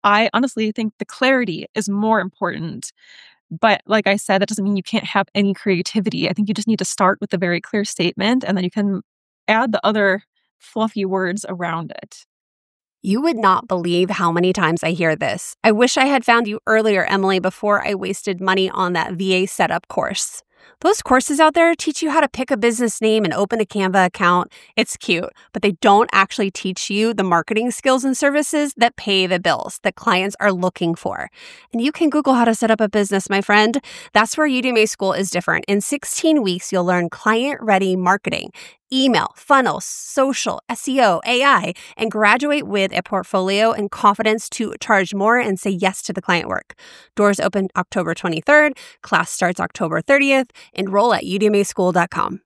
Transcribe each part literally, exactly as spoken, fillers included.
I honestly think the clarity is more important. But like I said, that doesn't mean you can't have any creativity. I think you just need to start with a very clear statement and then you can add the other fluffy words around it. You would not believe how many times I hear this. I wish I had found you earlier, Emily, before I wasted money on that V A setup course. Those courses out there teach you how to pick a business name and open a Canva account. It's cute, but they don't actually teach you the marketing skills and services that pay the bills that clients are looking for. And you can Google how to set up a business, my friend. That's where Udemy School is different. In sixteen weeks, you'll learn client-ready marketing, email, funnels, social, S E O, A I, and graduate with a portfolio and confidence to charge more and say yes to the client work. Doors open October twenty-third. Class starts October thirtieth. Enroll at udemy school dot com.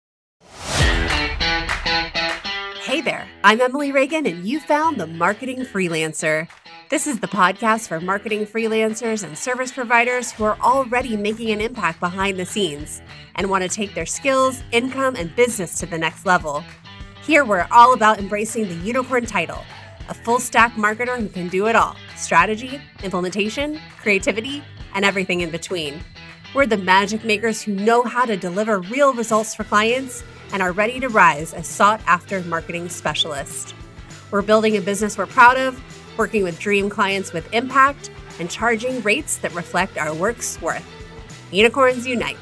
Hey there, I'm Emily Reagan, and you found The Marketing Freelancer. This is the podcast for marketing freelancers and service providers who are already making an impact behind the scenes and want to take their skills, income, and business to the next level. Here, we're all about embracing the unicorn title, a full-stack marketer who can do it all: strategy, implementation, creativity, and everything in between. We're the magic makers who know how to deliver real results for clients and are ready to rise as sought-after marketing specialists. We're building a business we're proud of, working with dream clients with impact, and charging rates that reflect our work's worth. Unicorns Unite.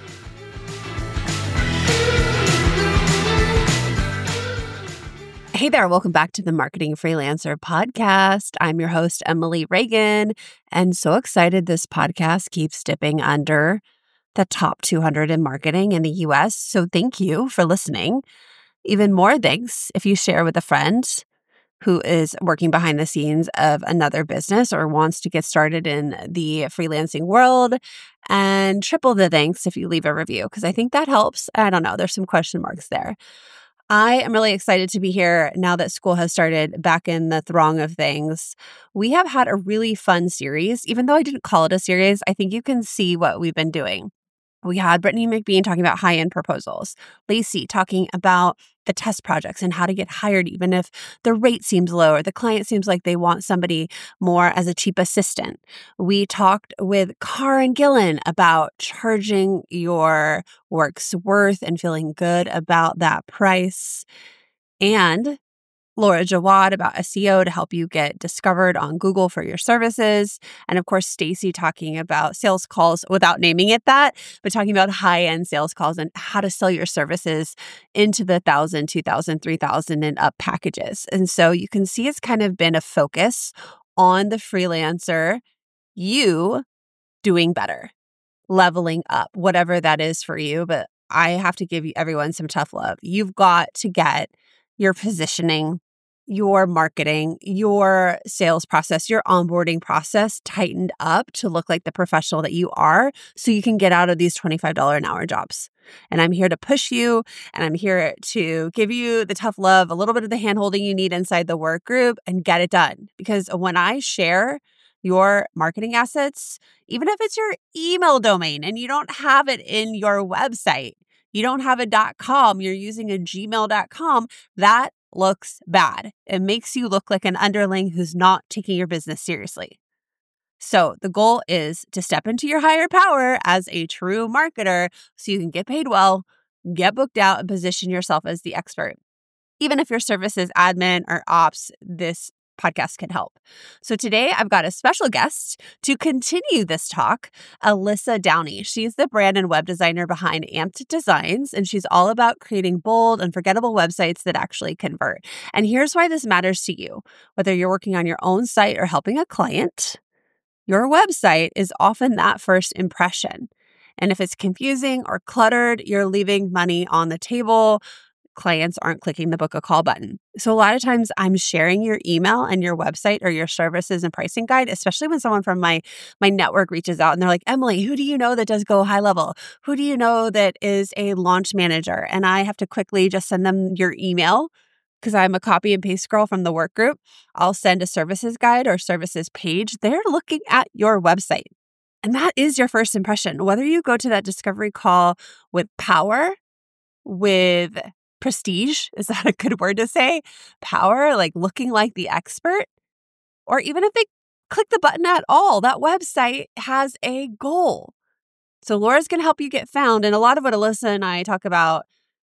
Hey there, welcome back to the Marketing Freelancer podcast. I'm your host, Emily Reagan, and so excited this podcast keeps dipping under the top two hundred in marketing in the U S. So thank you for listening. Even more thanks if you share with a friend who is working behind the scenes of another business or wants to get started in the freelancing world. And triple the thanks if you leave a review, because I think that helps. I don't know, there's some question marks there. I am really excited to be here now that school has started back in the throng of things. We have had a really fun series. Even though I didn't call it a series, I think you can see what we've been doing. We had Brittany McBean talking about high-end proposals, Lacey talking about the test projects and how to get hired even if the rate seems low or the client seems like they want somebody more as a cheap assistant. We talked with Karen Gillen about charging your work's worth and feeling good about that price. And Laura Jawad about S E O to help you get discovered on Google for your services. And of course, Stacy talking about sales calls without naming it that, but talking about high-end sales calls and how to sell your services into the one thousand, two thousand, three thousand and up packages. And so you can see it's kind of been a focus on the freelancer, you doing better, leveling up, whatever that is for you. But I have to give you everyone some tough love. You've got to get your positioning, your marketing, your sales process, your onboarding process tightened up to look like the professional that you are so you can get out of these twenty-five dollars an hour jobs. And I'm here to push you, and I'm here to give you the tough love, a little bit of the handholding you need inside the work group, and get it done. Because when I share your marketing assets, even if it's your email domain and you don't have it in your website, you don't have a .com, you're using a gmail dot com, that looks bad. It makes you look like an underling who's not taking your business seriously. So the goal is to step into your higher power as a true marketer so you can get paid well, get booked out, and position yourself as the expert. Even if your service is admin or ops, this podcast can help. So today I've got a special guest to continue this talk, Alyssa Downey. She's the brand and web designer behind Amped Designs, and she's all about creating bold, unforgettable websites that actually convert. And here's why this matters to you. Whether you're working on your own site or helping a client, your website is often that first impression. And if it's confusing or cluttered, you're leaving money on the table. Clients aren't clicking the book a call button. So a lot of times I'm sharing your email and your website or your services and pricing guide, especially when someone from my, my network reaches out and they're like, Emily, who do you know that does go high level? Who do you know that is a launch manager? And I have to quickly just send them your email because I'm a copy and paste girl from the work group. I'll send a services guide or services page. They're looking at your website. And that is your first impression. Whether you go to that discovery call with power, with prestige, is that a good word to say? Power, like looking like the expert, or even if they click the button at all. That website has a goal. So Laura's going to help you get found. And a lot of what Alyssa and I talk about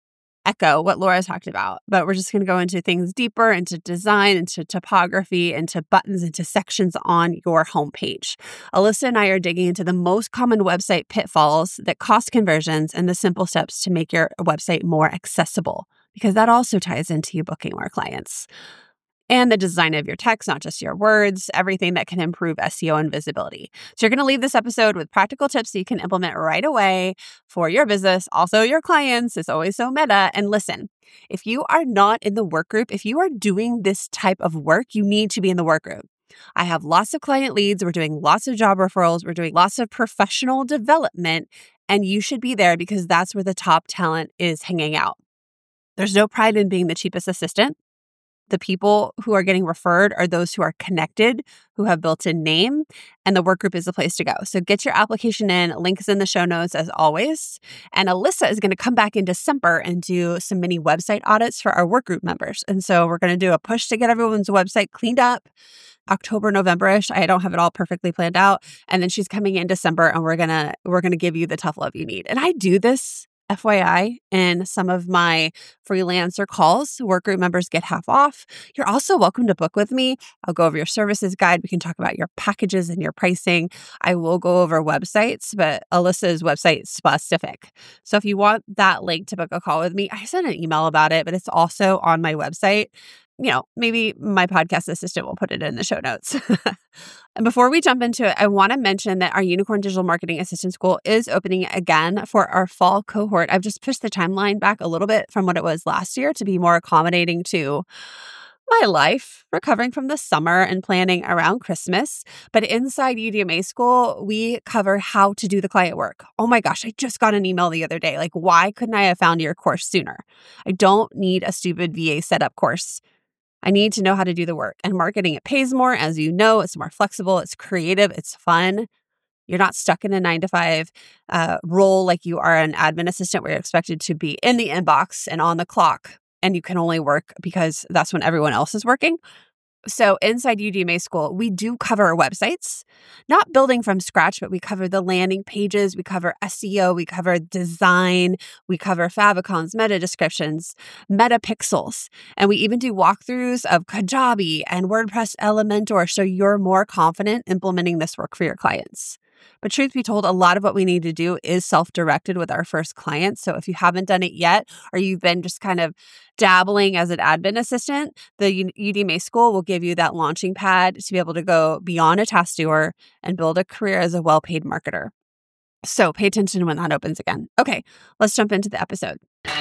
echo what Laura talked about, but we're just going to go into things deeper, into design, into topography, into buttons, into sections on your homepage. Alyssa and I are digging into the most common website pitfalls that cost conversions and the simple steps to make your website more accessible, because that also ties into you booking more clients. And the design of your text, not just your words, everything that can improve S E O and visibility. So you're going to leave this episode with practical tips that you can implement right away for your business, also your clients. It's always so meta. And listen, if you are not in the work group, if you are doing this type of work, you need to be in the work group. I have lots of client leads. We're doing lots of job referrals. We're doing lots of professional development. And you should be there because that's where the top talent is hanging out. There's no pride in being the cheapest assistant. The people who are getting referred are those who are connected, who have built-in name, and the work group is the place to go. So get your application in. Link is in the show notes as always. And Alyssa is going to come back in December and do some mini website audits for our work group members. And so we're going to do a push to get everyone's website cleaned up. October, November-ish. I don't have it all perfectly planned out. And then she's coming in December and we're going to we're going to give you the tough love you need. And I do this F Y I, in some of my freelancer calls, work group members get half off. You're also welcome to book with me. I'll go over your services guide. We can talk about your packages and your pricing. I will go over websites, but Alyssa's website specific. So if you want that link to book a call with me, I sent an email about it, but it's also on my website. You know, maybe my podcast assistant will put it in the show notes. And before we jump into it, I want to mention that our Unicorn Digital Marketing Assistant School is opening again for our fall cohort. I've just pushed the timeline back a little bit from what it was last year to be more accommodating to my life, recovering from the summer and planning around Christmas. But inside U D M A School, we cover how to do the client work. Oh my gosh, I just got an email the other day. Like, why couldn't I have found your course sooner? I don't need a stupid V A setup course. I need to know how to do the work. And marketing, it pays more. As you know, it's more flexible, it's creative, it's fun. You're not stuck in a nine to five uh, role like you are an admin assistant where you're expected to be in the inbox and on the clock. And you can only work because that's when everyone else is working. So inside U D M A School, we do cover our websites, not building from scratch, but we cover the landing pages, we cover S E O, we cover design, we cover favicons, meta descriptions, meta pixels, and we even do walkthroughs of Kajabi and WordPress Elementor so you're more confident implementing this work for your clients. But truth be told, a lot of what we need to do is self-directed with our first clients. So if you haven't done it yet, or you've been just kind of dabbling as an admin assistant, the U D M A School will give you that launching pad to be able to go beyond a task doer and build a career as a well-paid marketer. So pay attention when that opens again. Okay, let's jump into the episode.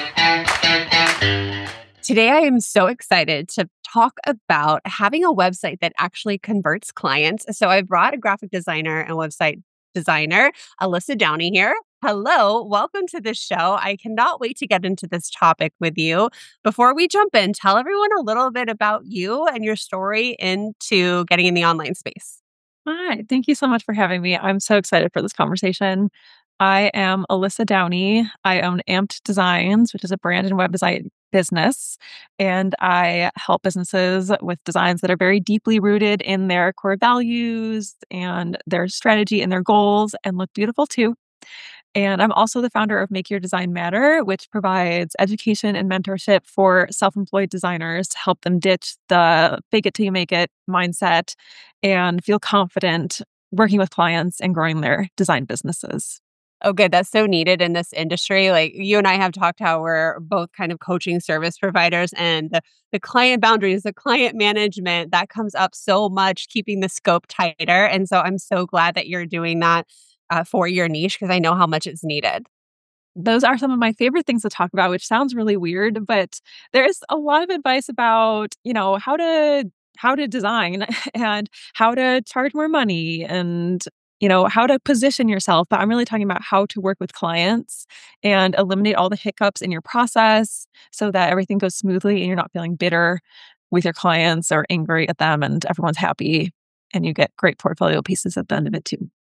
Today, I am so excited to talk about having a website that actually converts clients. So I brought a graphic designer and website designer, Alyssa Downey here. Hello, welcome to the show. I cannot wait to get into this topic with you. Before we jump in, tell everyone a little bit about you and your story into getting in the online space. Hi, thank you so much for having me. I'm so excited for this conversation. I am Alyssa Downey. I own Amped Designs, which is a brand and web design business. And I help businesses with designs that are very deeply rooted in their core values and their strategy and their goals and look beautiful too. And I'm also the founder of Make Your Design Matter, which provides education and mentorship for self-employed designers to help them ditch the fake it till you make it mindset and feel confident working with clients and growing their design businesses. Okay, that's so needed in this industry. Like you and I have talked how we're both kind of coaching service providers and the, the client boundaries, the client management, that comes up so much, keeping the scope tighter. And so I'm so glad that you're doing that uh, for your niche because I know how much it's needed. Those are some of my favorite things to talk about, which sounds really weird, but there's a lot of advice about, you know, how to how to design and how to charge more money and you know, how to position yourself, but I'm really talking about how to work with clients and eliminate all the hiccups in your process so that everything goes smoothly and you're not feeling bitter with your clients or angry at them and everyone's happy and you get great portfolio pieces at the end of it too.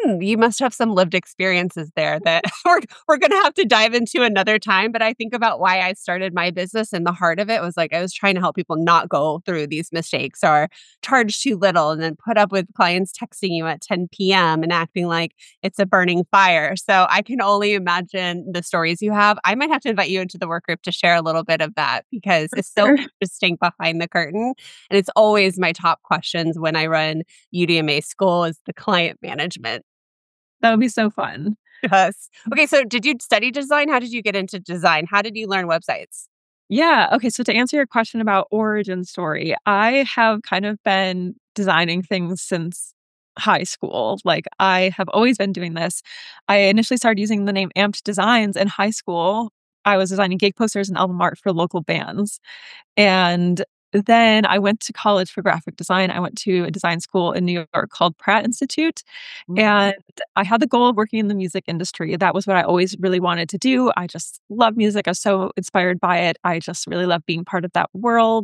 Hmm, you must have some lived experiences there that we're we're gonna have to dive into another time. But I think about why I started my business, and the heart of it was like I was trying to help people not go through these mistakes or charge too little and then put up with clients texting you at ten p m and acting like it's a burning fire. So I can only imagine the stories you have. I might have to invite you into the work group to share a little bit of that because it's so Sure. interesting behind the curtain. And it's always my top questions when I run U D M A school is the client management. That would be so fun. Yes. Okay, so did you study design? How did you get into design? How did you learn websites? Yeah. Okay. So to answer your question about origin story, I have kind of been designing things since high school. Like I have always been doing this. I initially started using the name Amped Designs in high school. I was designing gig posters and album art for local bands. And then I went to college for graphic design. I went to a design school in New York called Pratt Institute. Mm. And I had the goal of working in the music industry. That was what I always really wanted to do. I just love music. I was so inspired by it. I just really love being part of that world.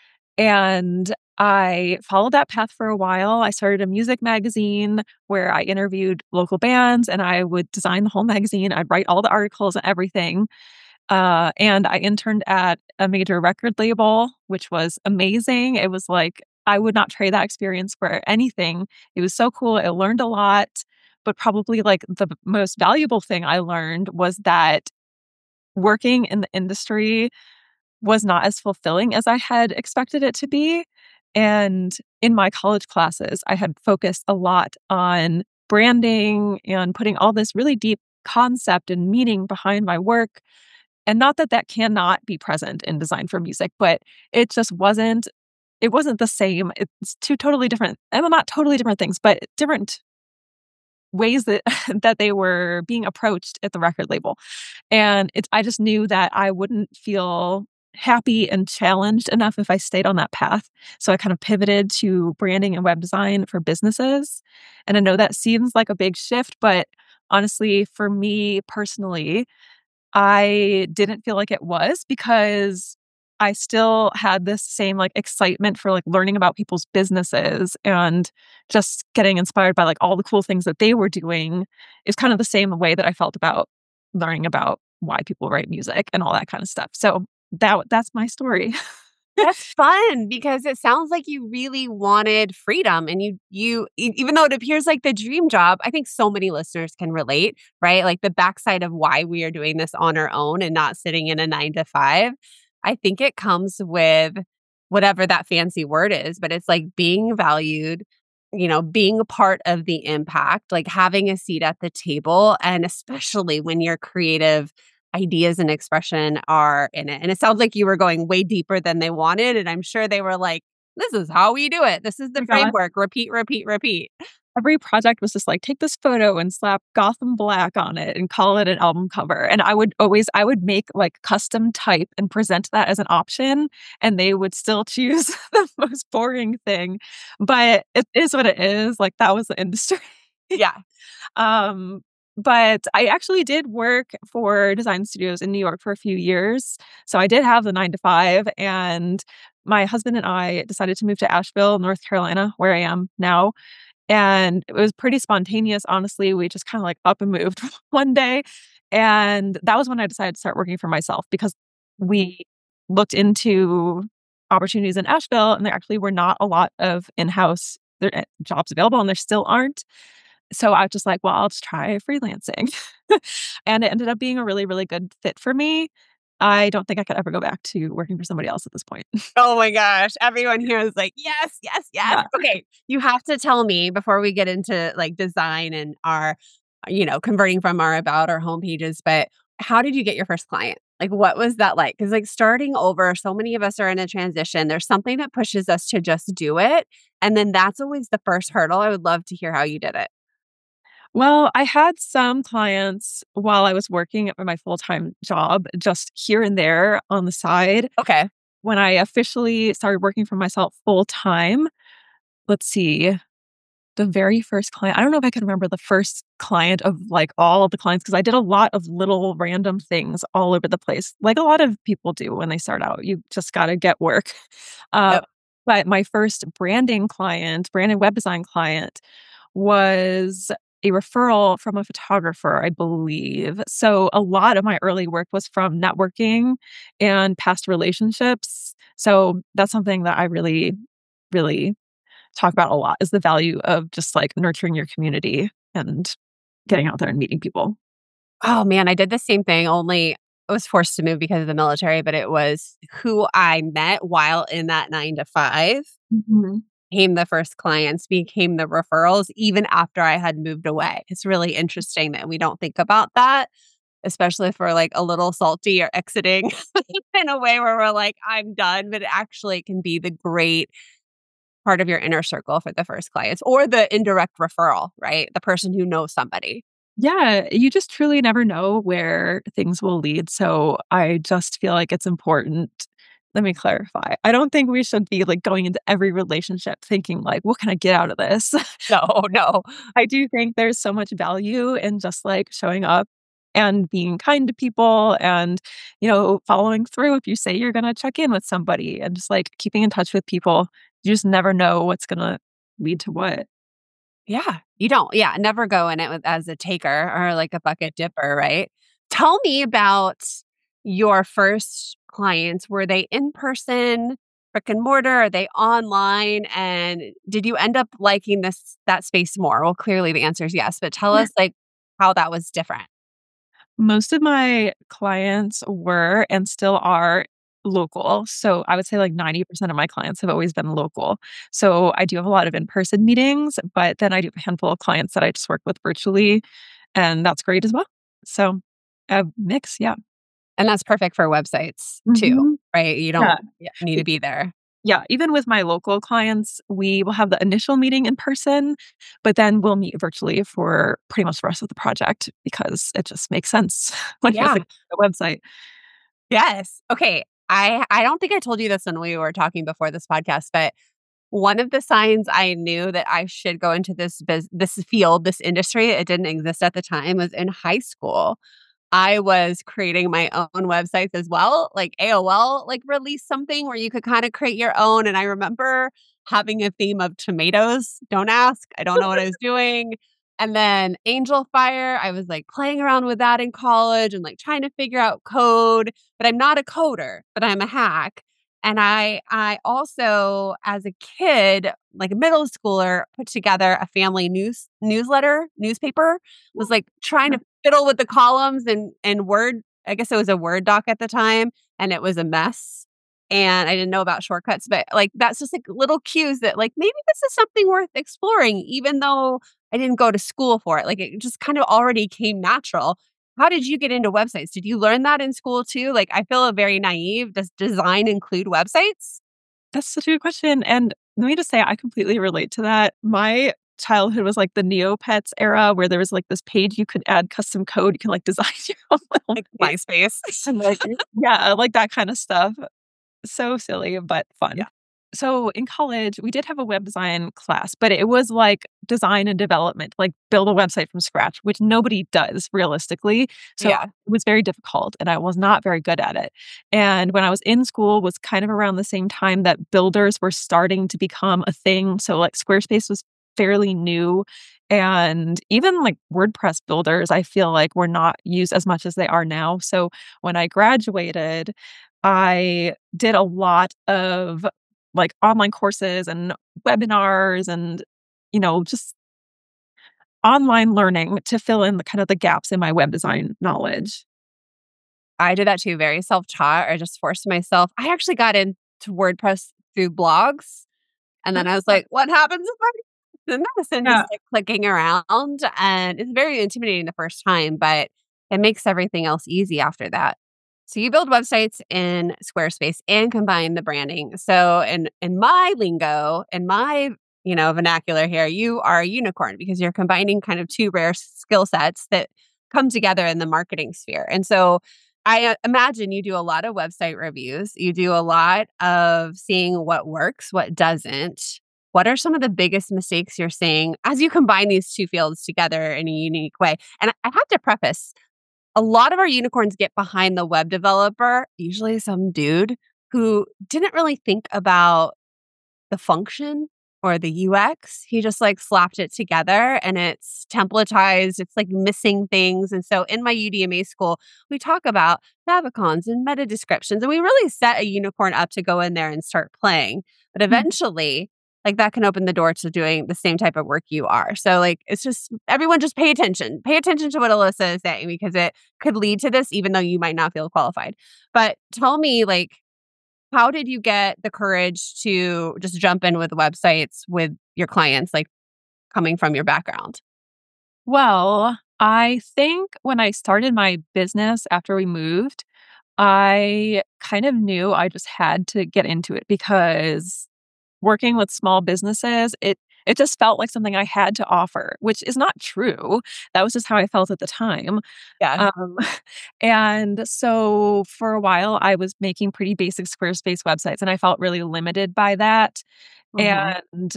And I followed that path for a while. I started a music magazine where I interviewed local bands and I would design the whole magazine. I'd write all the articles and everything. Uh, and I interned at a major record label, which was amazing. It was like, I would not trade that experience for anything. It was so cool. I learned a lot, but probably like the most valuable thing I learned was that working in the industry was not as fulfilling as I had expected it to be. And in my college classes, I had focused a lot on branding and putting all this really deep concept and meaning behind my work. And not that that cannot be present in design for music, but it just wasn't it wasn't the same. It's two totally different, and well, not totally different things, but different ways that that they were being approached at the record label. And it's I just knew that I wouldn't feel happy and challenged enough if I stayed on that path. So I kind of pivoted to branding and web design for businesses. And I know that seems like a big shift, but honestly, for me personally, I didn't feel like it was because I still had this same, like, excitement for, like, learning about people's businesses and just getting inspired by, like, all the cool things that they were doing is kind of the same way that I felt about learning about why people write music and all that kind of stuff. So that that's my story. That's fun because it sounds like you really wanted freedom and you you e even though it appears like the dream job, I think so many listeners can relate, right? Like the backside of why we are doing this on our own and not sitting in a nine to five. I think it comes with whatever that fancy word is, but it's like being valued, you know, being a part of the impact, like having a seat at the table, and especially when you're creative ideas and expression are in it. And it sounds like you were going way deeper than they wanted. And I'm sure they were like, this is how we do it. This is the My god. framework. Repeat, repeat, repeat. Every project was just like, take this photo and slap Gotham Black on it and call it an album cover. And I would always, I would make like custom type and present that as an option, and they would still choose the most boring thing. But it is what it is. Like that was the industry. Yeah. Um, but I actually did work for design studios in New York for a few years. So I did have the nine to five, and my husband and I decided to move to Asheville, North Carolina, where I am now. And it was pretty spontaneous, honestly. We just kind of like up and moved one day. And that was when I decided to start working for myself because we looked into opportunities in Asheville and there actually were not a lot of in-house there, eh, jobs available, and there still aren't. So I was just like, well, I'll just try freelancing. And it ended up being a really, really good fit for me. I don't think I could ever go back to working for somebody else at this point. Oh my gosh. Everyone here is like, yes, yes, yes. Yeah. Okay. You have to tell me before we get into like design and our, you know, converting from our about our homepages, but how did you get your first client? Like, what was that like? Because, like, starting over, so many of us are in a transition. There's something that pushes us to just do it. And then that's always the first hurdle. I would love to hear how you did it. Well, I had some clients while I was working at my full-time job, just here and there on the side. Okay. When I officially started working for myself full-time, let's see, the very first client, I don't know if I can remember the first client of like all of the clients because I did a lot of little random things all over the place, like a lot of people do when they start out. You just got to get work. Uh, Yep. but my first branding client, brand and web design client, was a referral from a photographer, I believe. So a lot of my early work was from networking and past relationships. So that's something that I really, really talk about a lot is the value of just like nurturing your community and getting out there and meeting people. Oh man, I did the same thing, only I was forced to move because of the military, but it was who I met while in that nine to five Mhm. became the first clients, became the referrals, even after I had moved away. It's really interesting that we don't think about that, especially if we're like a little salty or exiting in a way where we're like, I'm done. But it actually can be the great part of your inner circle for the first clients or the indirect referral, right? The person who knows somebody. Yeah, you just truly never know where things will lead. So I just feel like it's important. Let me clarify. I don't think we should be like going into every relationship thinking like, what can I get out of this? No, no. I do think there's so much value in just like showing up and being kind to people and, you know, following through if you say you're going to check in with somebody and just like keeping in touch with people. You just never know what's going to lead to what. Yeah, you don't. Yeah, never go in it with as a taker or like a bucket dipper, right? Tell me about your first clients. Were they in person, brick and mortar? Are they online? And did you end up liking this that space more? Well, clearly the answer is yes, but tell us like how that was different. Most of my clients were and still are local. So I would say like ninety percent of my clients have always been local. So I do have a lot of in-person meetings, but then I do have a handful of clients that I just work with virtually, and that's great as well. So a mix, yeah. And that's perfect for websites too, Mhm. right? You don't Yeah. y- need to be there. Yeah, even with my local clients, we will have the initial meeting in person, but then we'll meet virtually for pretty much the rest of the project because it just makes sense when you're Yeah. looking at the website. Yes. Okay. I I don't think I told you this when we were talking before this podcast, but one of the signs I knew that I should go into this bus this field, this industry, it didn't exist at the time, was in high school. I was creating my own websites as well. Like A O L, like released something where you could kind of create your own. And I remember having a theme of tomatoes. Don't ask. I don't know what I was doing. And then Angel Fire, I was like playing around with that in college and like trying to figure out code. But I'm not a coder, but I'm a hack. And I I also, as a kid, like a middle schooler, put together a family news newsletter, newspaper, was like trying to fiddle with the columns and and Word. I guess it was a Word doc at the time, and it was a mess. And I didn't know about shortcuts, but like that's just like little cues that like maybe this is something worth exploring, even though I didn't go to school for it. Like it just kind of already came natural. How did you get into websites? Did you learn that in school too? Like I feel very naive. Does design include websites? That's such a good question, and let me just say I completely relate to that. My childhood was like the Neopets era where there was like this page you could add custom code, you can like design your own little Like page MySpace? and like yeah, like that kind of stuff. So silly, but fun. Yeah. So in college, we did have a web design class, but it was like design and development, like build a website from scratch, which nobody does realistically. So Yeah. it was very difficult and I was not very good at it. And when I was in school was kind of around the same time that builders were starting to become a thing. So like Squarespace was fairly new and even like WordPress builders, I feel like were not used as much as they are now. So when I graduated, I did a lot of like online courses and webinars and, you know, just online learning to fill in the kind of the gaps in my web design knowledge. I did that too, very self-taught. I just forced myself. I actually got into WordPress through blogs. And then I was like, what happens if I do this? And Yeah. just like clicking around. And it's very intimidating the first time, but it makes everything else easy after that. So you build websites in Squarespace and combine the branding. So in in my lingo, in my you know vernacular here, you are a unicorn because you're combining kind of two rare skill sets that come together in the marketing sphere. And so I uh, imagine you do a lot of website reviews. You do a lot of seeing what works, what doesn't. What are some of the biggest mistakes you're seeing as you combine these two fields together in a unique way? And I have to preface, a lot of our unicorns get behind the web developer, usually some dude who didn't really think about the function or the U X. He just like slapped it together and it's templatized. It's like missing things. And so in my U D M A school, we talk about favicons and meta descriptions, and we really set a unicorn up to go in there and start playing. But Mhm. eventually, like that can open the door to doing the same type of work you are. So like, it's just everyone just pay attention. Pay attention to what Alyssa is saying because it could lead to this, even though you might not feel qualified. But tell me, like, how did you get the courage to just jump in with websites with your clients, like coming from your background? Well, I think when I started my business after we moved, I kind of knew I just had to get into it because working with small businesses, it it just felt like something I had to offer, which is not true. That was just how I felt at the time. Yeah. Um, and so for a while, I was making pretty basic Squarespace websites, and I felt really limited by that. Hmm. And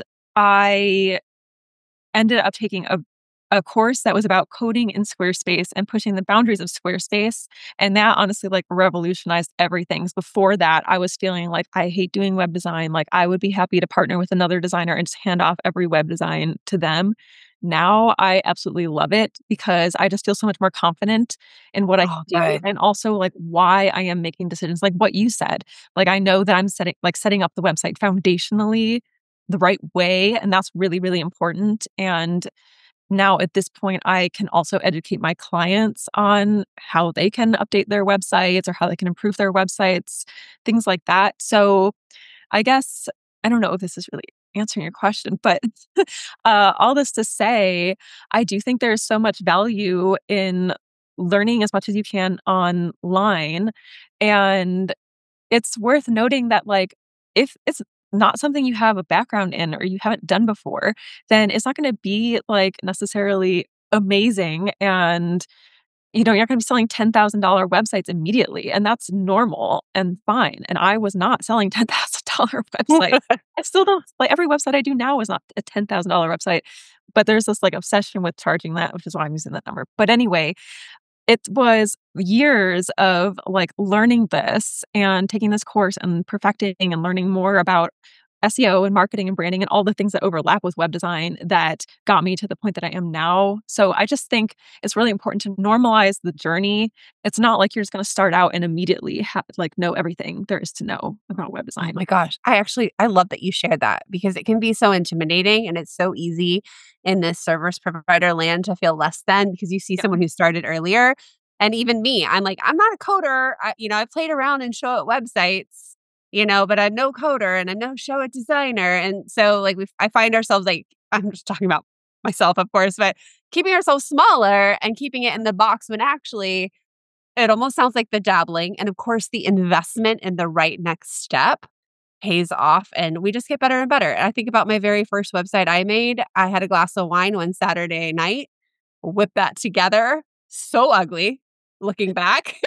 I ended up taking a a course that was about coding in Squarespace and pushing the boundaries of Squarespace. And that honestly like revolutionized everything. 'Cause before that, I was feeling like I hate doing web design. Like I would be happy to partner with another designer and just hand off every web design to them. Now I absolutely love it because I just feel so much more confident in what I Oh, can do good. and also like why I am making decisions like what you said. Like I know that I'm setting like setting up the website foundationally the right way, and that's really really important. And now at this point, I can also educate my clients on how they can update their websites or how they can improve their websites, things like that. So I guess I don't know if this is really answering your question, but uh, all this to say, I do think there's so much value in learning as much as you can online. And it's worth noting that, like, if it's not something you have a background in or you haven't done before, then it's not gonna be, like, necessarily amazing and, you know, you're not gonna be selling ten thousand dollars websites immediately, and that's normal and fine, and I was not selling ten thousand dollars website. I still don't like, every website I do now is not a ten thousand dollars website, but there's this, like, obsession with charging that, which is why I'm using that number. But anyway, it was years of, like, learning this and taking this course and perfecting and learning more about S E O and marketing and branding and all the things that overlap with web design that got me to the point that I am now. So I just think it's really important to normalize the journey. It's not like you're just gonna start out and immediately ha like, know everything there is to know about web Oh design. my gosh. I actually I love that you shared that because it can be so intimidating and it's so easy in this service provider land to feel less than because you see Yeah. someone who started earlier. And even me, I'm like, I'm not a coder. I, you know, I played around and show it websites, you know, but I'm no coder and I'm no show it designer. And so like we I find ourselves like I'm just talking about myself, of course, but keeping ourselves smaller and keeping it in the box when actually it almost sounds like the dabbling. And of course, the investment in the right next step pays off and we just get better and better. And I think about my very first website I made. I had a glass of wine one Saturday night, whipped that together. So ugly looking back.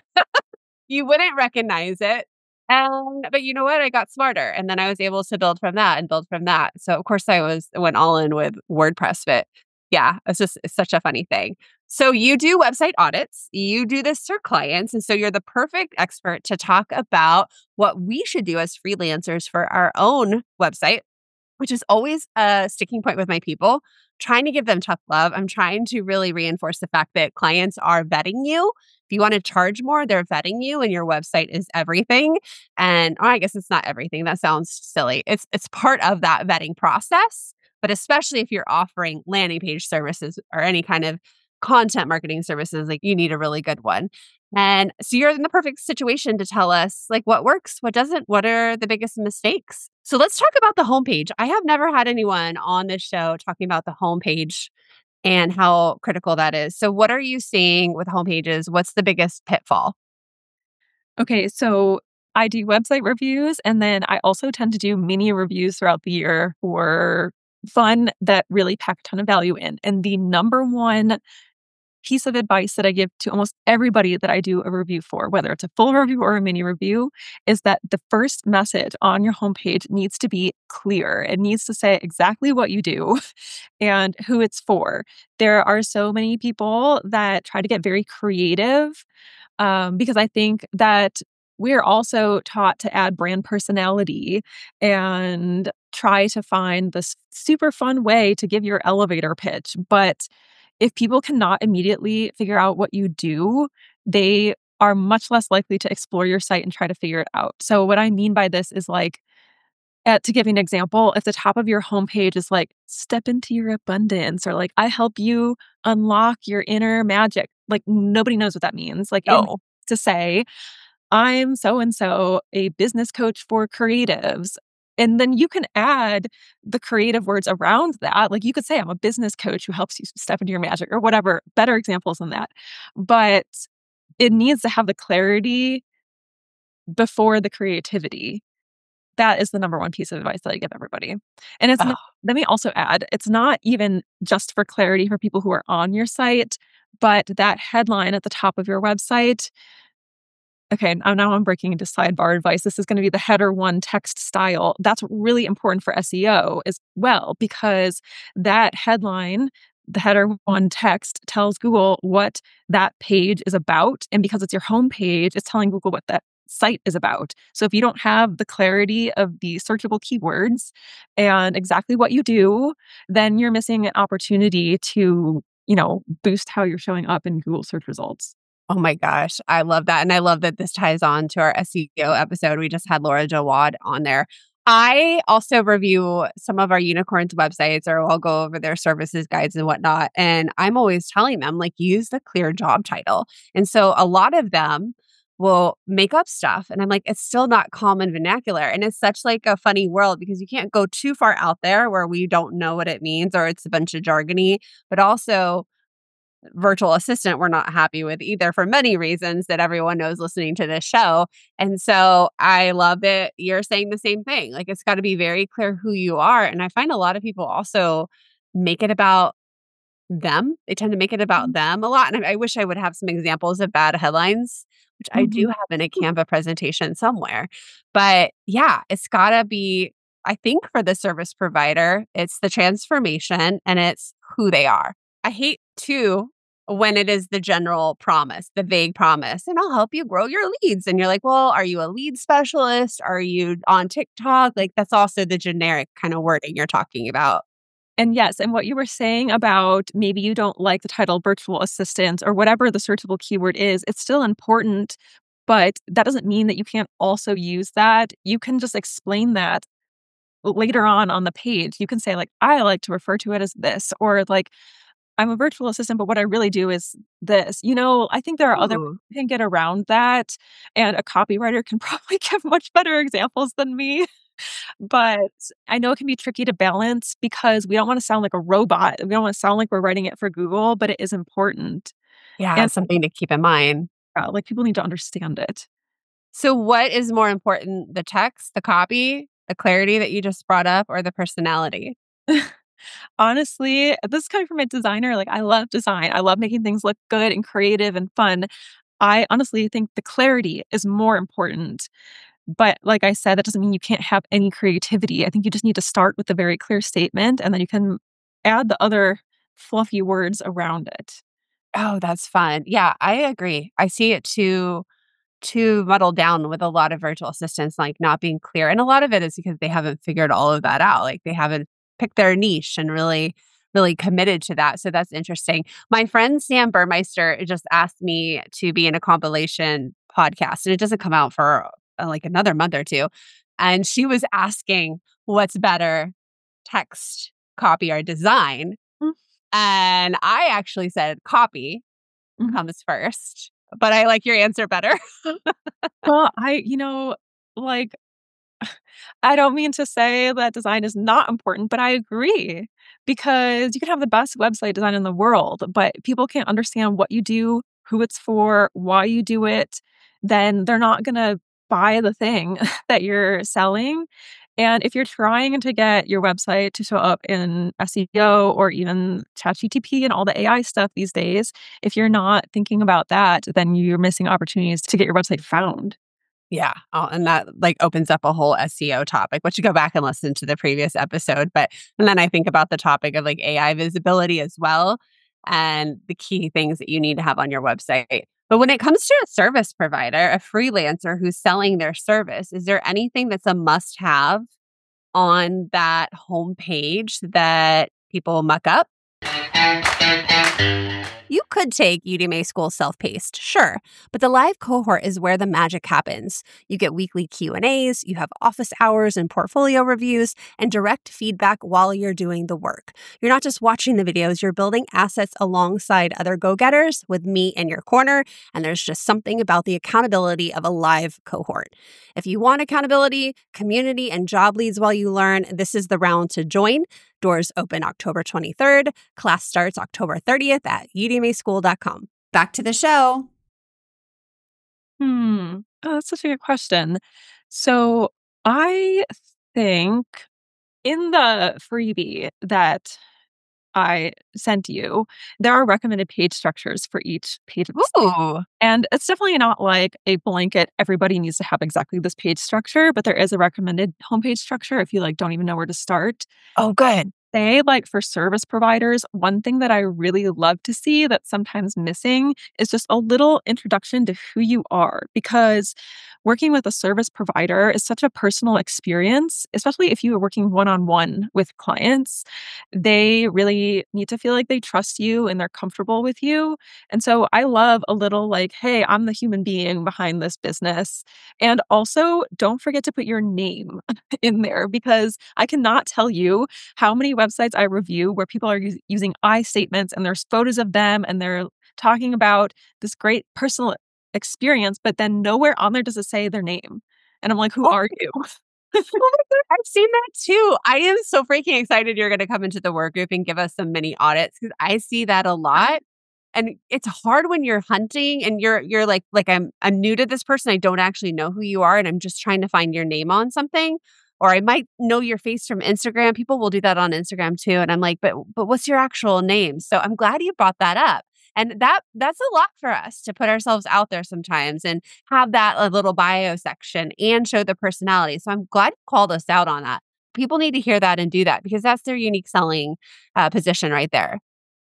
You wouldn't recognize it. And but you know what? I got smarter and then I was able to build from that and build from that. So of course I was went all in with WordPress, but yeah, it's just it's such a funny thing. So you do website audits, you do this for clients, and so you're the perfect expert to talk about what we should do as freelancers for our own website, which is always a sticking point with my people, trying to give them tough love. I'm trying to really reinforce the fact that clients are vetting you. If you want to charge more, they're vetting you and your website is everything. And oh, I guess it's not everything. That sounds silly. It's it's part of that vetting process, but especially if you're offering landing page services or any kind of content marketing services, like you need a really good one. And so you're in the perfect situation to tell us like what works, what doesn't, what are the biggest mistakes. So let's talk about the homepage. I have never had anyone on this show talking about the homepage and how critical that is. So what are you seeing with homepages? What's the biggest pitfall? Okay, so I do website reviews, and then I also tend to do mini reviews throughout the year for fun that really pack a ton of value in. And the number one piece of advice that I give to almost everybody that I do a review for, whether it's a full review or a mini review, is that the first message on your homepage needs to be clear. It needs to say exactly what you do and who it's for. There are so many people that try to get very creative um, because I think that we're also taught to add brand personality and try to find this super fun way to give your elevator pitch. But if people cannot immediately figure out what you do, they are much less likely to explore your site and try to figure it out. So, what I mean by this is like, uh, to give you an example, if the top of your homepage is like, step into your abundance, or like, I help you unlock your inner magic, like, nobody knows what that means. Like, it No. to say, I'm so and so, a business coach for creatives. And then you can add the creative words around that. Like you could say, I'm a business coach who helps you step into your magic or whatever, better examples than that. But it needs to have the clarity before the creativity. That is the number one piece of advice that I give everybody. And it's Oh, not, let me also add, it's not even just for clarity for people who are on your site, but that headline at the top of your website. Okay, now now I'm breaking into sidebar advice. This is going to be the header one text style. That's really important for S E O as well, because that headline, the header one text, tells Google what that page is about. And because it's your home page, it's telling Google what that site is about. So if you don't have the clarity of the searchable keywords and exactly what you do, then you're missing an opportunity to, you know, boost how you're showing up in Google search results. oh my gosh. I love that. And I love that this ties on to our S E O episode. We just had Laura Jawad on there. I also review some of our unicorns websites, or I'll go over their services guides and whatnot. And I'm always telling them, like, use the clear job title. And so a lot of them will make up stuff. And I'm like, it's still not common vernacular. And it's such like a funny world because you can't go too far out there where we don't know what it means or it's a bunch of jargony, but also virtual assistant we're not happy with either for many reasons that everyone knows listening to this show. And so I love that you're saying the same thing. Like it's got to be very clear who you are. And I find a lot of people also make it about them. They tend to make it about them a lot. And I, I wish I would have some examples of bad headlines, which I do Mhm. have in a Canva presentation somewhere. But yeah, it's got to be, I think for the service provider, it's the transformation and it's who they are. I hate too when it is the general promise, the vague promise, and I'll help you grow your leads. And you're like, well, are you a lead specialist? Are you on TikTok? Like that's also the generic kind of wording you're talking about. And yes, and what you were saying about maybe you don't like the title virtual assistant or whatever the searchable keyword is, it's still important, but that doesn't mean that you can't also use that. You can just explain that later on on the page. You can say like, I like to refer to it as this, or like, I'm a virtual assistant, but what I really do is this. You know, I think there are other ways Ooh. you can get around that, and a copywriter can probably give much better examples than me. But I know it can be tricky to balance because we don't want to sound like a robot. We don't want to sound like we're writing it for Google, but it is important. Yeah, And something to keep in mind. uh, like people need to understand it. So, what is more important, the text, the copy, the clarity that you just brought up, or the personality? Honestly, this is coming from a designer. Like, I love design. I love making things look good and creative and fun. I honestly think the clarity is more important. But like I said, that doesn't mean you can't have any creativity. I think you just need to start with a very clear statement and then you can add the other fluffy words around it. Oh, that's fun. Yeah, I agree. I see it too too muddled down with a lot of virtual assistants, like not being clear. And a lot of it is because they haven't figured all of that out. Like they haven't picked their niche and really, really committed to that. So that's interesting. My friend Sam Burmeister just asked me to be in a compilation podcast, and it doesn't come out for uh, like another month or two. And she was asking what's better, text, copy, or design. Mm, And I actually said copy mhm. comes first, but I like your answer better. Well, I, you know, like, I don't mean to say that design is not important, but I agree because you can have the best website design in the world, but people can't understand what you do, who it's for, why you do it, then they're not going to buy the thing that you're selling. And if you're trying to get your website to show up in S E O or even ChatGPT and all the A I stuff these days, if you're not thinking about that, then you're missing opportunities to get your website found. Yeah. Oh, and that like opens up a whole S E O topic, which you go back and listen to the previous episode. But, and then I think about the topic of like A I visibility as well and the key things that you need to have on your website. But when it comes to a service provider, a freelancer who's selling their service, is there anything that's a must have on that homepage that people muck up? You could take Udemy School self-paced, sure, but the live cohort is where the magic happens. You get weekly Q and A's, you have office hours and portfolio reviews, and direct feedback while you're doing the work. You're not just watching the videos, you're building assets alongside other go-getters with me in your corner, and there's just something about the accountability of a live cohort. If you want accountability, community, and job leads while you learn, this is the round to join. Doors open October twenty-third. Class starts October thirtieth at udemy school dot com. Back to the show. Hmm. Oh, that's such a good question. So I think in the freebie that I sent you, there are recommended page structures for each page of the site. Ooh. And it's definitely not like a blanket, everybody needs to have exactly this page structure, but there is a recommended homepage structure if you like don't even know where to start. Oh, good. Say, like for service providers, one thing that I really love to see that's sometimes missing is just a little introduction to who you are, because working with a service provider is such a personal experience, especially if you are working one-on-one with clients. They really need to feel like they trust you and they're comfortable with you. And so I love a little like, hey, I'm the human being behind this business. And also, don't forget to put your name in there, because I cannot tell you how many websites I review where people are us- using I statements and there's photos of them and they're talking about this great personal experience, but then nowhere on there does it say their name. And I'm like, who Oh, are you? oh my God, I've seen that too. I am so freaking excited you're going to come into the work group and give us some mini audits, because I see that a lot. And it's hard when you're hunting and you're you're like like I'm I'm new to this person. I don't actually know who you are, and I'm just trying to find your name on something. Or I might know your face from Instagram. People will do that on Instagram too. And I'm like, but but what's your actual name? So I'm glad you brought that up. And that that's a lot for us to put ourselves out there sometimes and have that a little bio section and show the personality. So I'm glad you called us out on that. People need to hear that and do that, because that's their unique selling uh, position right there.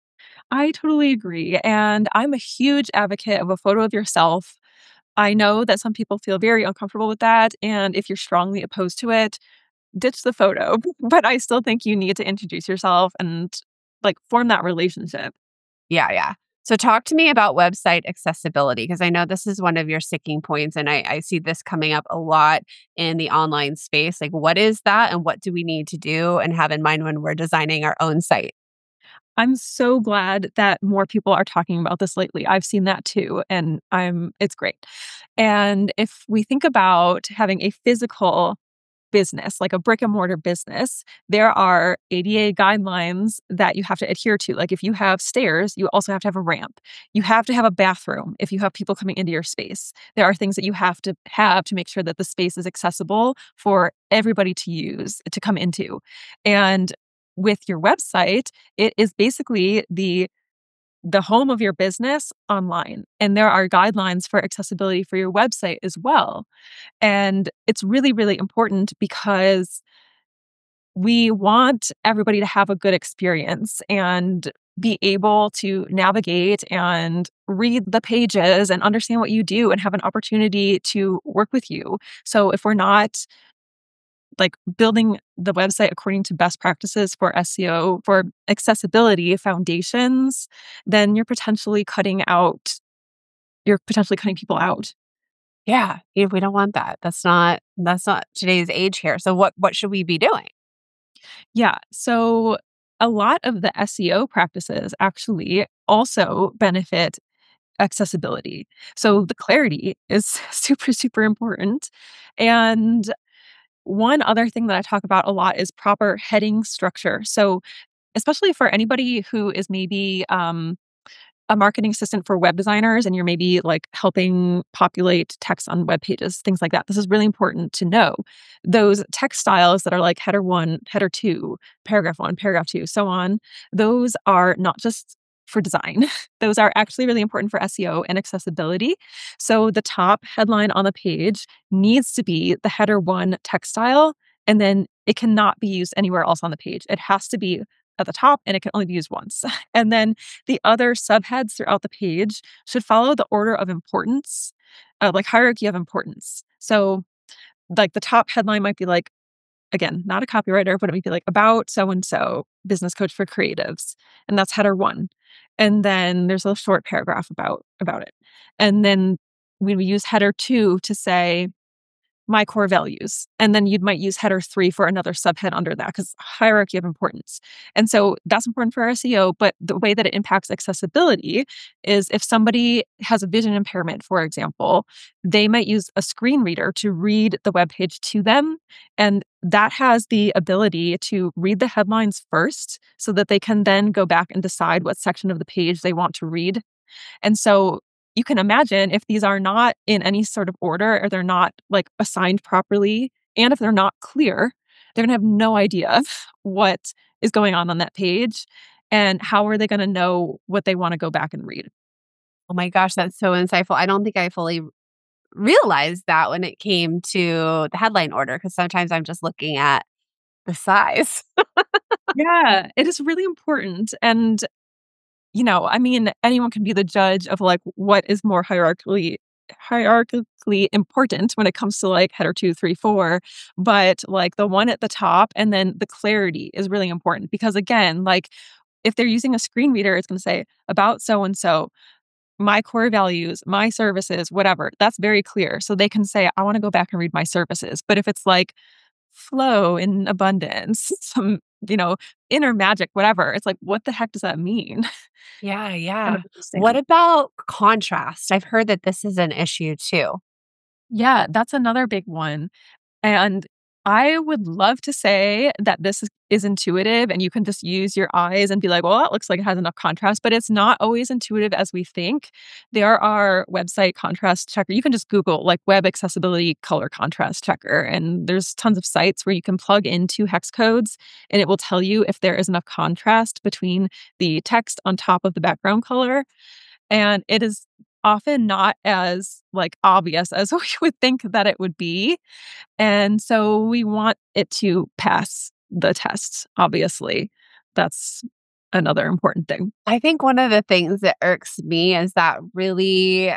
I totally agree. And I'm a huge advocate of a photo of yourself. I know that some people feel very uncomfortable with that. And if you're strongly opposed to it, ditch the photo. But I still think you need to introduce yourself and like form that relationship. Yeah, yeah. So talk to me about website accessibility, because I know this is one of your sticking points, and I, I see this coming up a lot in the online space. Like, what is that, and what do we need to do and have in mind when we're designing our own site? I'm so glad that more people are talking about this lately. I've seen that too, and I'm it's great. And if we think about having a physical business, like a brick and mortar business, there are A D A guidelines that you have to adhere to. Like if you have stairs, you also have to have a ramp. You have to have a bathroom if you have people coming into your space. There are things that you have to have to make sure that the space is accessible for everybody to use, to come into. And with your website, it is basically the the home of your business online. And there are guidelines for accessibility for your website as well. And it's really, really important because we want everybody to have a good experience and be able to navigate and read the pages and understand what you do and have an opportunity to work with you. So if we're not like building the website according to best practices for S E O, for accessibility foundations, then you're potentially cutting out, you're potentially cutting people out. Yeah, yeah, we don't want that. That's not that's not today's age here. So what what should we be doing? Yeah. So a lot of the S E O practices actually also benefit accessibility. So the clarity is super, super important. And one other thing that I talk about a lot is proper heading structure. So especially for anybody who is maybe um, a marketing assistant for web designers and you're maybe like helping populate text on web pages, things like that. This is really important to know. Those text styles that are like header one, header two, paragraph one, paragraph two, so on, those are not just for design. Those are actually really important for S E O and accessibility. So the top headline on the page needs to be the header one text style, and then it cannot be used anywhere else on the page. It has to be at the top and it can only be used once. And then the other subheads throughout the page should follow the order of importance, uh, like hierarchy of importance. So like the top headline might be like, again, not a copywriter, but it might be like about so and so, business coach for creatives. And that's header one. And then there's a short paragraph about about it. And then we would use header two to say my core values. And then you might use header three for another subhead under that because hierarchy of importance. And so that's important for S E O, but the way that it impacts accessibility is if somebody has a vision impairment, for example, they might use a screen reader to read the web page to them. And that has the ability to read the headlines first so that they can then go back and decide what section of the page they want to read. And so you can imagine if these are not in any sort of order or they're not like assigned properly, and if they're not clear, they're going to have no idea what is going on on that page. And how are they going to know what they want to go back and read? Oh my gosh, that's so insightful. I don't think I fully realized that when it came to the headline order, because sometimes I'm just looking at the size. Yeah, it is really important. And you know, I mean, anyone can be the judge of like what is more hierarchically hierarchically important when it comes to like header two, three, four. But like the one at the top and then the clarity is really important because again, like if they're using a screen reader, it's going to say about so and so, my core values, my services, whatever. That's very clear. So they can say, I want to go back and read my services. But if it's like flow in abundance, some, you know, inner magic, whatever. It's like, what the heck does that mean? Yeah, Kind yeah. of What understand. about contrast? I've heard that this is an issue too. Yeah, that's another big one. And I would love to say that this is, is intuitive and you can just use your eyes and be like, well, that looks like it has enough contrast, but it's not always intuitive as we think. There are website contrast checker. You can just Google like web accessibility color contrast checker. And there's tons of sites where you can plug into hex codes and it will tell you if there is enough contrast between the text on top of the background color. And it is often not as like obvious as we would think that it would be. And so we want it to pass the test, obviously. That's another important thing. I think one of the things that irks me is that really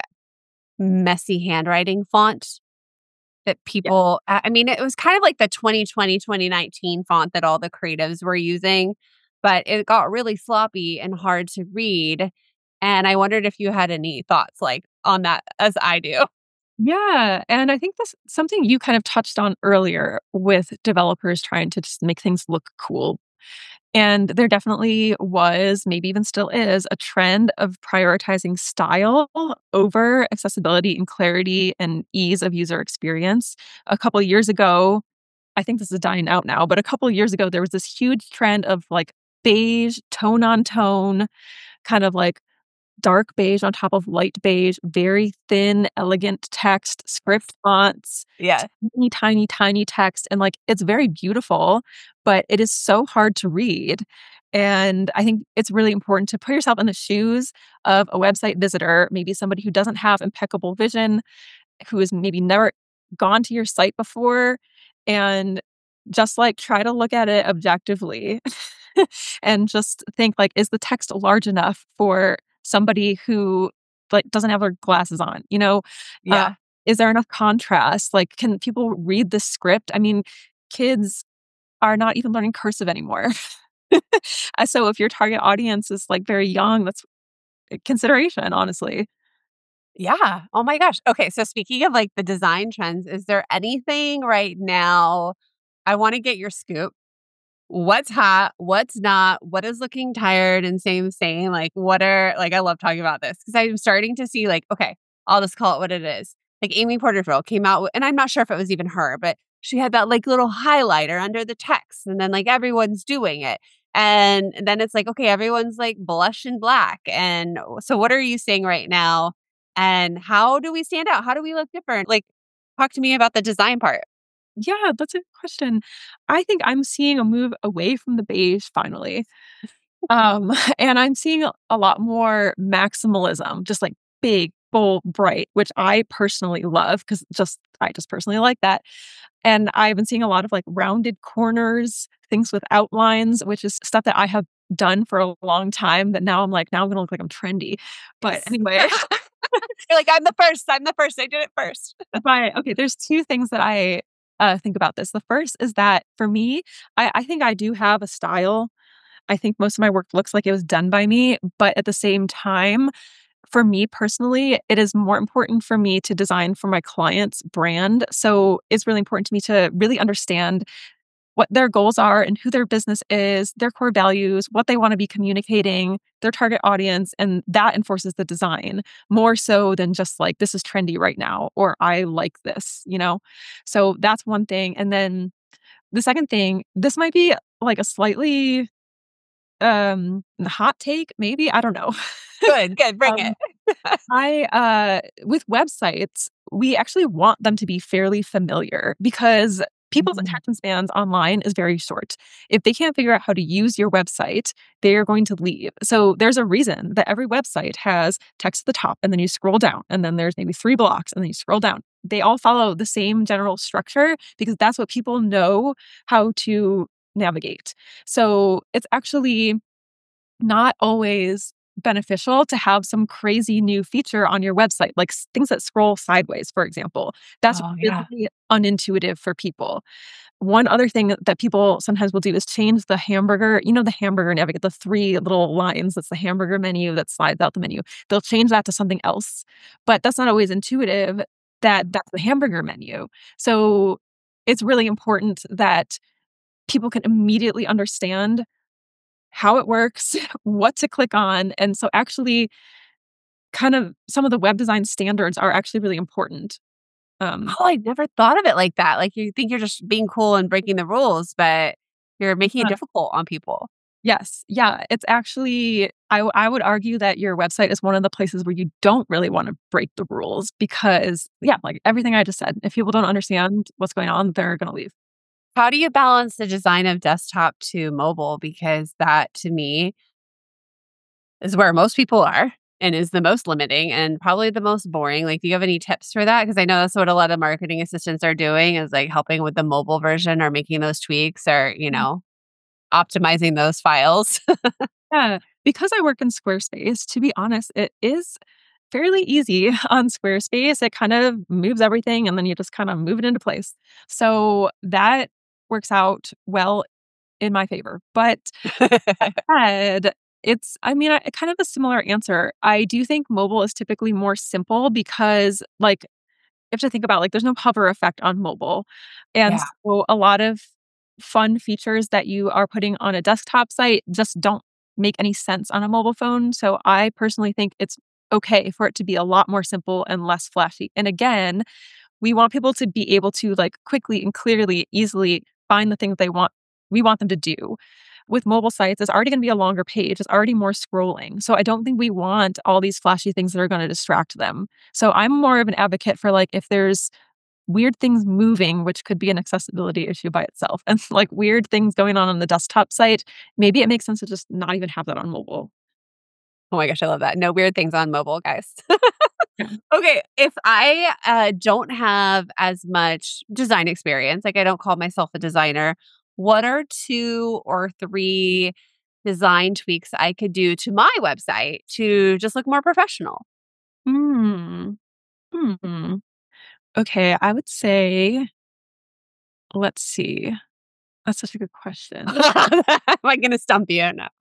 messy handwriting font that Yeah. people, I I mean, it was kind of like the twenty twenty, twenty nineteen font that all the creatives were using, but it got really sloppy and hard to read. And I wondered if you had any thoughts like on that as I do. Yeah. And I think that's something you kind of touched on earlier with developers trying to just make things look cool. And there definitely was, maybe even still is, a trend of prioritizing style over accessibility and clarity and ease of user experience. A couple of years ago, I think this is dying out now, but a couple of years ago, there was this huge trend of like beige, tone on tone, kind of like dark beige on top of light beige, very thin, elegant text, script fonts, Yeah. teeny, tiny, tiny text. And like it's very beautiful, but it is so hard to read. And I think it's really important to put yourself in the shoes of a website visitor, maybe somebody who doesn't have impeccable vision, who has maybe never gone to your site before, and just like try to look at it objectively and just think like, is the text large enough for somebody who like doesn't have their glasses on? You know, uh, Yeah. is there enough contrast? Like, can people read the script? I mean, kids are not even learning cursive anymore. Uh, so if your target audience is like very young, that's a consideration, honestly. Yeah. Oh my gosh. Okay. So speaking of like the design trends, is there anything right now? I want to get your scoop. What's hot? What's not? What is looking tired and same, same? Like, what are, like, I love talking about this because I'm starting to see, like, okay, I'll just call it what it is. Like, Amy Porterfield came out, with, and I'm not sure if it was even her, but she had that, like, little highlighter under the text. And then, like, everyone's doing it. And then it's like, okay, everyone's like blush and black. And so, what are you seeing right now? And how do we stand out? How do we look different? Like, talk to me about the design part. Yeah, that's a good question. I think I'm seeing a move away from the beige finally. Um, and I'm seeing a, a lot more maximalism, just like big, bold, bright, which I personally love because just I just personally like that. And I've been seeing a lot of like rounded corners, things with outlines, which is stuff that I have done for a long time that now I'm like, now I'm gonna look like I'm trendy. But anyway. You're like, I'm the first. I'm the first. I did it first. But okay, there's two things that I uh, think about this. The first is that for me, I, I think I do have a style. I think most of my work looks like it was done by me, but at the same time, for me personally, it is more important for me to design for my client's brand. So it's really important to me to really understand what their goals are and who their business is, their core values, what they want to be communicating, their target audience, and that enforces the design more so than just like, this is trendy right now, or I like this, you know? So that's one thing. And then the second thing, this might be like a slightly um hot take, maybe. I don't know. Good, good. Bring um, it. I uh with websites, we actually want them to be fairly familiar because people's Mhm. attention spans online is very short. If they can't figure out how to use your website, they are going to leave. So there's a reason that every website has text at the top and then you scroll down and then there's maybe three blocks and then you scroll down. They all follow the same general structure because that's what people know how to navigate. So it's actually not always beneficial to have some crazy new feature on your website, like s- things that scroll sideways, for example. That's Oh, yeah. really unintuitive for people. One other thing that people sometimes will do is change the hamburger, you know, the hamburger navigate, the three little lines, that's the hamburger menu that slides out the menu. They'll change that to something else, but that's not always intuitive that that's the hamburger menu. So it's really important that people can immediately understand how it works, what to click on. And so actually kind of some of the web design standards are actually really important. Um, Oh, I never thought of it like that. Like, you think you're just being cool and breaking the rules, but you're making it uh, difficult on people. yes, yeah, it's actually I w- I would argue that your website is one of the places where you don't really want to break the rules because yeah, like everything I just said, if people don't understand what's going on, they're going to leave. How do you balance the design of desktop to mobile? Because that to me is where most people are and is the most limiting and probably the most boring. Like, do you have any tips for that? Because I know that's what a lot of marketing assistants are doing is like helping with the mobile version or making those tweaks or, you Mm. know, optimizing those files. Yeah, because I work in Squarespace, to be honest, it is fairly easy on Squarespace. It kind of moves everything and then you just kind of move it into place. So that works out well in my favor. But said, it's I mean, I kind of a similar answer. I do think mobile is typically more simple because, like, you have to think about, like, there's no hover effect on mobile. And Yeah. so a lot of fun features that you are putting on a desktop site just don't make any sense on a mobile phone. So I personally think it's okay for it to be a lot more simple and less flashy. And again, we want people to be able to, like, quickly and clearly, easily find the thing that they want we want them to do. With mobile sites, it's already gonna be a longer page, it's already more scrolling. So I don't think we want all these flashy things that are gonna distract them. So I'm more of an advocate for, like, if there's weird things moving, which could be an accessibility issue by itself, and, like, weird things going on on the desktop site, maybe it makes sense to just not even have that on mobile. Oh my gosh, I love that. No weird things on mobile, guys. Yeah. Okay, if I uh, don't have as much design experience, like I don't call myself a designer, what are two or three design tweaks I could do to my website to just look more professional? Hmm. Hmm. Okay, I would say let's see. That's such a good question. Am I going to stump you? No.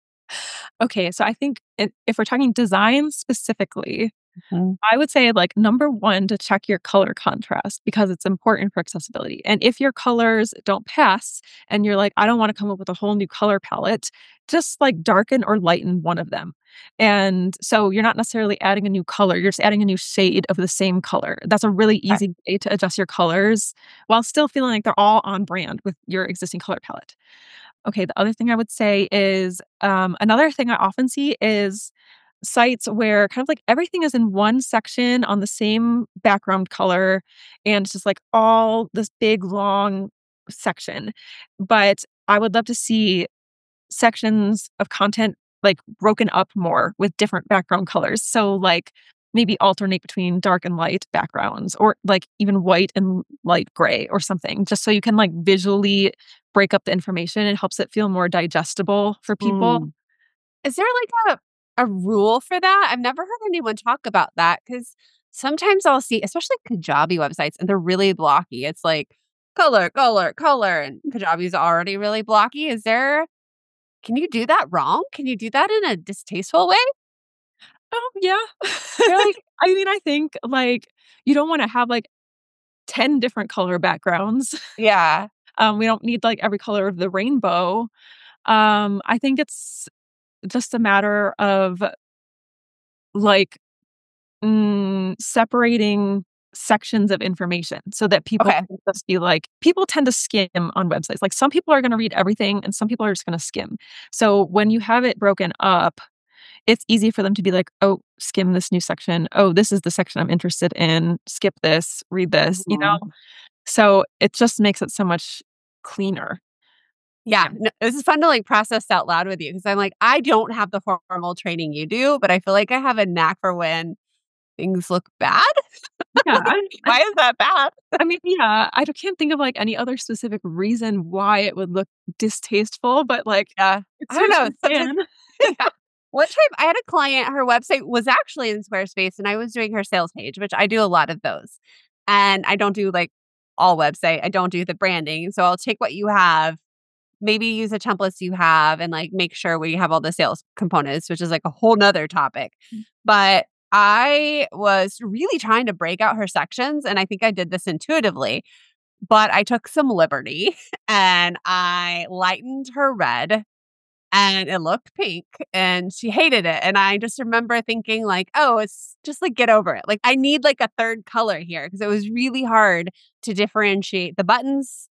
Okay, so I think I if we're talking design specifically, Mhm. I would say, like, number one, to check your color contrast because it's important for accessibility. And if your colors don't pass and you're like, "I don't wanna come up with a whole new color palette," just, like, darken or lighten one of them. And so you're not necessarily adding a new color, you're just adding a new shade of the same color. That's a really Okay. easy way to adjust your colors while still feeling like they're all on brand with your existing color palette. Okay, the other thing I would say is, um, another thing I often see is sites where kind of like everything is in one section on the same background color, and it's just like all this big long section. But I would love to see sections of content like broken up more with different background colors. So like maybe alternate between dark and light backgrounds, or like even white and light gray or something, just so you can like visually break up the information. It helps it feel more digestible for people. Mm. Is there like a, a rule for that? I've never heard anyone talk about that because sometimes I'll see, especially Kajabi websites, and they're really blocky. It's like color, color, color, and Kajabi's already really blocky. Is there, can you do that wrong? Can you do that in a distasteful way? Oh, yeah. Really? I mean, I think like you don't want to have like ten different color backgrounds. Yeah. Um, we don't need like every color of the rainbow. Um, I think it's just a matter of like mm, separating sections of information so that people Okay. can just be like, people tend to skim on websites. Like some people are going to read everything and some people are just going to skim. So when you have it broken up, it's easy for them to be like, oh, skim this new section. Oh, this is the section I'm interested in. Skip this, read this, you know? Mhm. So it just makes it so much cleaner. Yeah, no, this is fun to like process out loud with you because I'm like, I don't have the formal training you do, but I feel like I have a knack for when things look bad. Yeah. I, I, Why is that bad? I mean, yeah, I don't- can't think of like any other specific reason why it would look distasteful, but like Yeah. it I don't know. certainly Sometimes, can. yeah. One time I had a client, her website was actually in Squarespace and I was doing her sales page, which I do a lot of those. And I don't do like all website. I don't do the branding. So I'll take what you have, maybe use the templates you have and like make sure we have all the sales components, which is like a whole nother topic. But I was really trying to break out her sections. And I think I did this intuitively, but I took some liberty and I lightened her red and it looked pink and she hated it. And I just remember thinking like, oh, it's just like, get over it. Like I need like a third color here because it was really hard to differentiate the buttons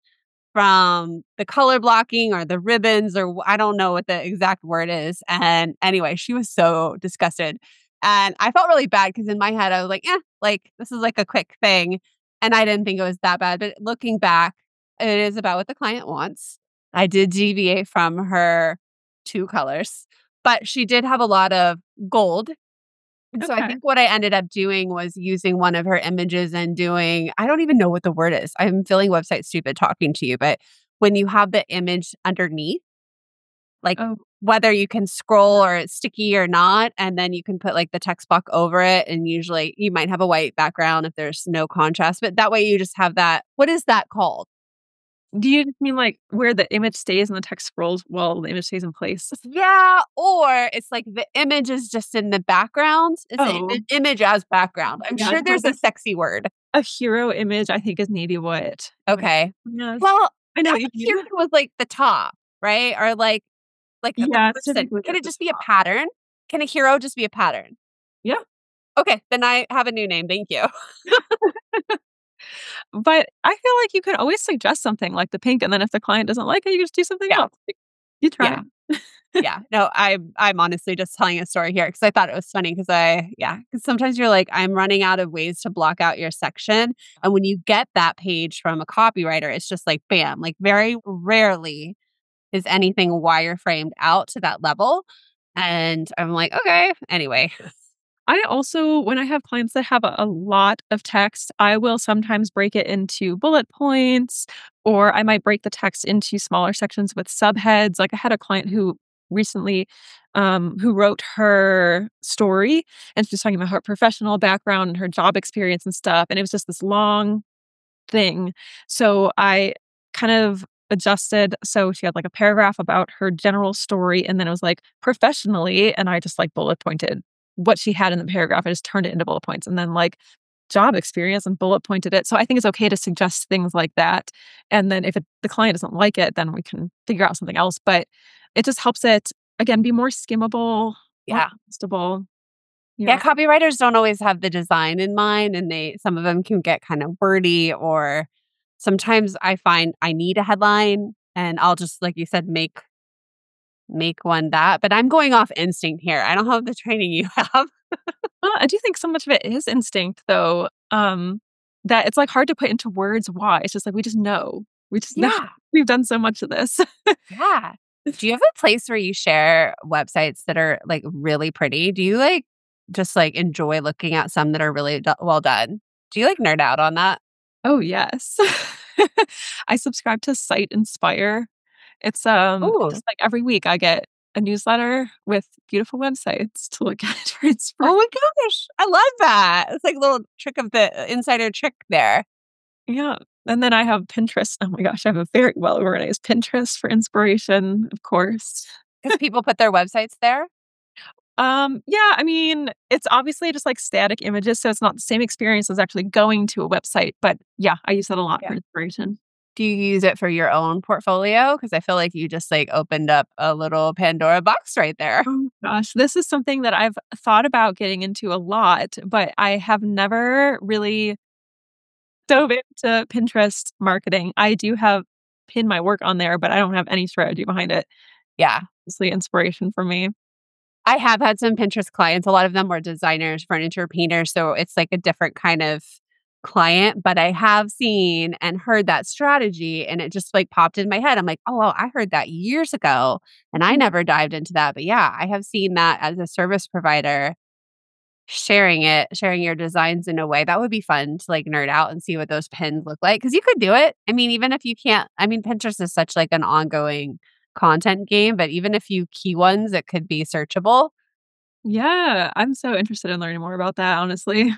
from the color blocking or the ribbons or I don't know what the exact word is. And anyway, she was so disgusted. And I felt really bad because in my head, I was like, eh, like this is like a quick thing. And I didn't think it was that bad. But looking back, it is about what the client wants. I did deviate from her two colors, but she did have a lot of gold. And so I Okay. think what I ended up doing was using one of her images and doing, I don't even know what the word is. I'm feeling website stupid talking to you, but when you have the image underneath, like Oh, whether you can scroll or it's sticky or not, and then you can put like the text block over it. And usually you might have a white background if there's no contrast, but that way you just have that. What is that called? do you mean like where the image stays and the text scrolls while the image stays in place? Yeah, or it's like the image is just in the background. It's an Oh, im- image as background. I'm yeah. sure there's a sexy word. A hero image, I think, is maybe what. Okay. Yes. Well, I know I what you thought hero mean. was like the top, right? Or like like the Yeah, it's person. typically Can at it the just be a top. pattern? Can a hero just be a pattern? Yeah. Okay, then I have a new name. Thank you. But I feel like you can always suggest something like the pink, and then if the client doesn't like it, you just do something Yeah. else. Like, you Yeah. tried. Yeah. No, I'm I'm honestly just telling a story here because I thought it was funny because I yeah, because sometimes you're like, I'm running out of ways to block out your section. And when you get that page from a copywriter, it's just like bam, like very rarely is anything wireframed out to that level. And I'm like, okay, anyway. I also, when I have clients that have a, a lot of text, I will sometimes break it into bullet points, or I might break the text into smaller sections with subheads. Like I had a client who recently um, who wrote her story, and she was talking about her professional background and her job experience and stuff. And it was just this long thing. So I kind of adjusted. So she had like a paragraph about her general story, and then it was like professionally, and I just like bullet pointed what she had in the paragraph. I just turned it into bullet points, and then like job experience and bullet pointed it. So I think it's okay to suggest things like that. And then if it, the client doesn't like it, then we can figure out something else. But it just helps it again be more skimmable, more Yeah. digestible. Yeah, Yeah. copywriters don't always have the design in mind and they some of them can get kind of wordy or sometimes I find I need a headline and I'll just like you said make make one that, but I'm going off instinct here. I don't have the training you have. Well, I do think so much of it is instinct, though, um, that it's, like, hard to put into words why. It's just like, we just know. We just know. Yeah. We've done so much of this. Yeah. Do you have a place where you share websites that are like really pretty? Do you like just like enjoy looking at some that are really do- well done. Do you like nerd out on that? Oh, yes. I subscribe to Site Inspire. It's, um, Oh, just like every week I get a newsletter with beautiful websites to look at for oh inspiration. my gosh. I love that. It's like a little trick of the uh, insider trick there. Yeah. And then I have Pinterest. Oh my gosh, I have a very well organized Pinterest for inspiration, of course. Because people put their websites there. Um, yeah, I mean, it's obviously just like static images, so it's not the same experience as actually going to a website. But yeah, I use that a lot for Yeah. inspiration. Do you use it for your own portfolio? Because I feel like you just like opened up a little Pandora box right there. Oh gosh, this is something that I've thought about getting into a lot, but I have never really dove into Pinterest marketing. I do have pin my work on there, but I don't have any strategy behind it. Yeah. Mostly inspiration for me. I have had some Pinterest clients. A lot of them were designers, furniture painters. So it's like a different kind of client. But I have seen and heard that strategy and it just like popped in my head. I'm like, oh, well, I heard that years ago and I Mm. never dived into that. But yeah, I have seen that as a service provider sharing it, sharing your designs in a way that would be fun to like nerd out and see what those pins look like. Cause you could do it. I mean, even if you can't, I mean, Pinterest is such like an ongoing content game, but even if you key ones, it could be searchable. Yeah, I'm so interested in learning more about that, honestly.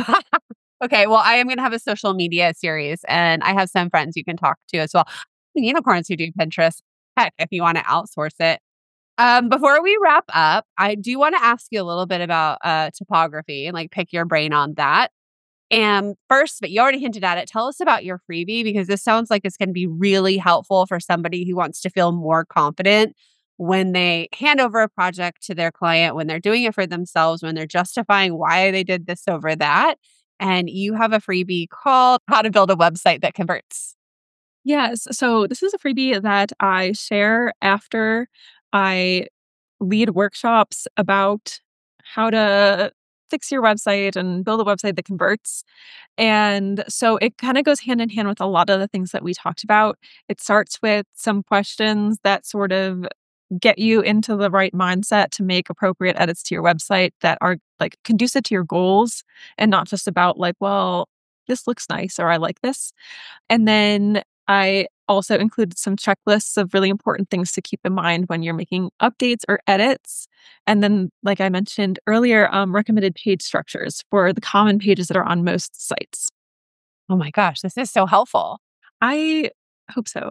Okay, well, I am going to have a social media series and I have some friends you can talk to as well. Unicorns who do Pinterest. Heck, if you want to outsource it. Um, before we wrap up, I do want to ask you a little bit about uh, topography and like pick your brain on that. And first, but you already hinted at it, tell us about your freebie because this sounds like it's going to be really helpful for somebody who wants to feel more confident when they hand over a project to their client, when they're doing it for themselves, when they're justifying why they did this over that. And you have a freebie called How to Build a Website That Converts. Yes, so this is a freebie that I share after I lead workshops about how to fix your website and build a website that converts. And so it kind of goes hand in hand with a lot of the things that we talked about. It starts with some questions that sort of get you into the right mindset to make appropriate edits to your website that are like conducive to your goals and not just about like, well, this looks nice or I like this. And then I also included some checklists of really important things to keep in mind when you're making updates or edits. And then, like I mentioned earlier, um, recommended page structures for the common pages that are on most sites. Oh my gosh, this is so helpful. I hope so.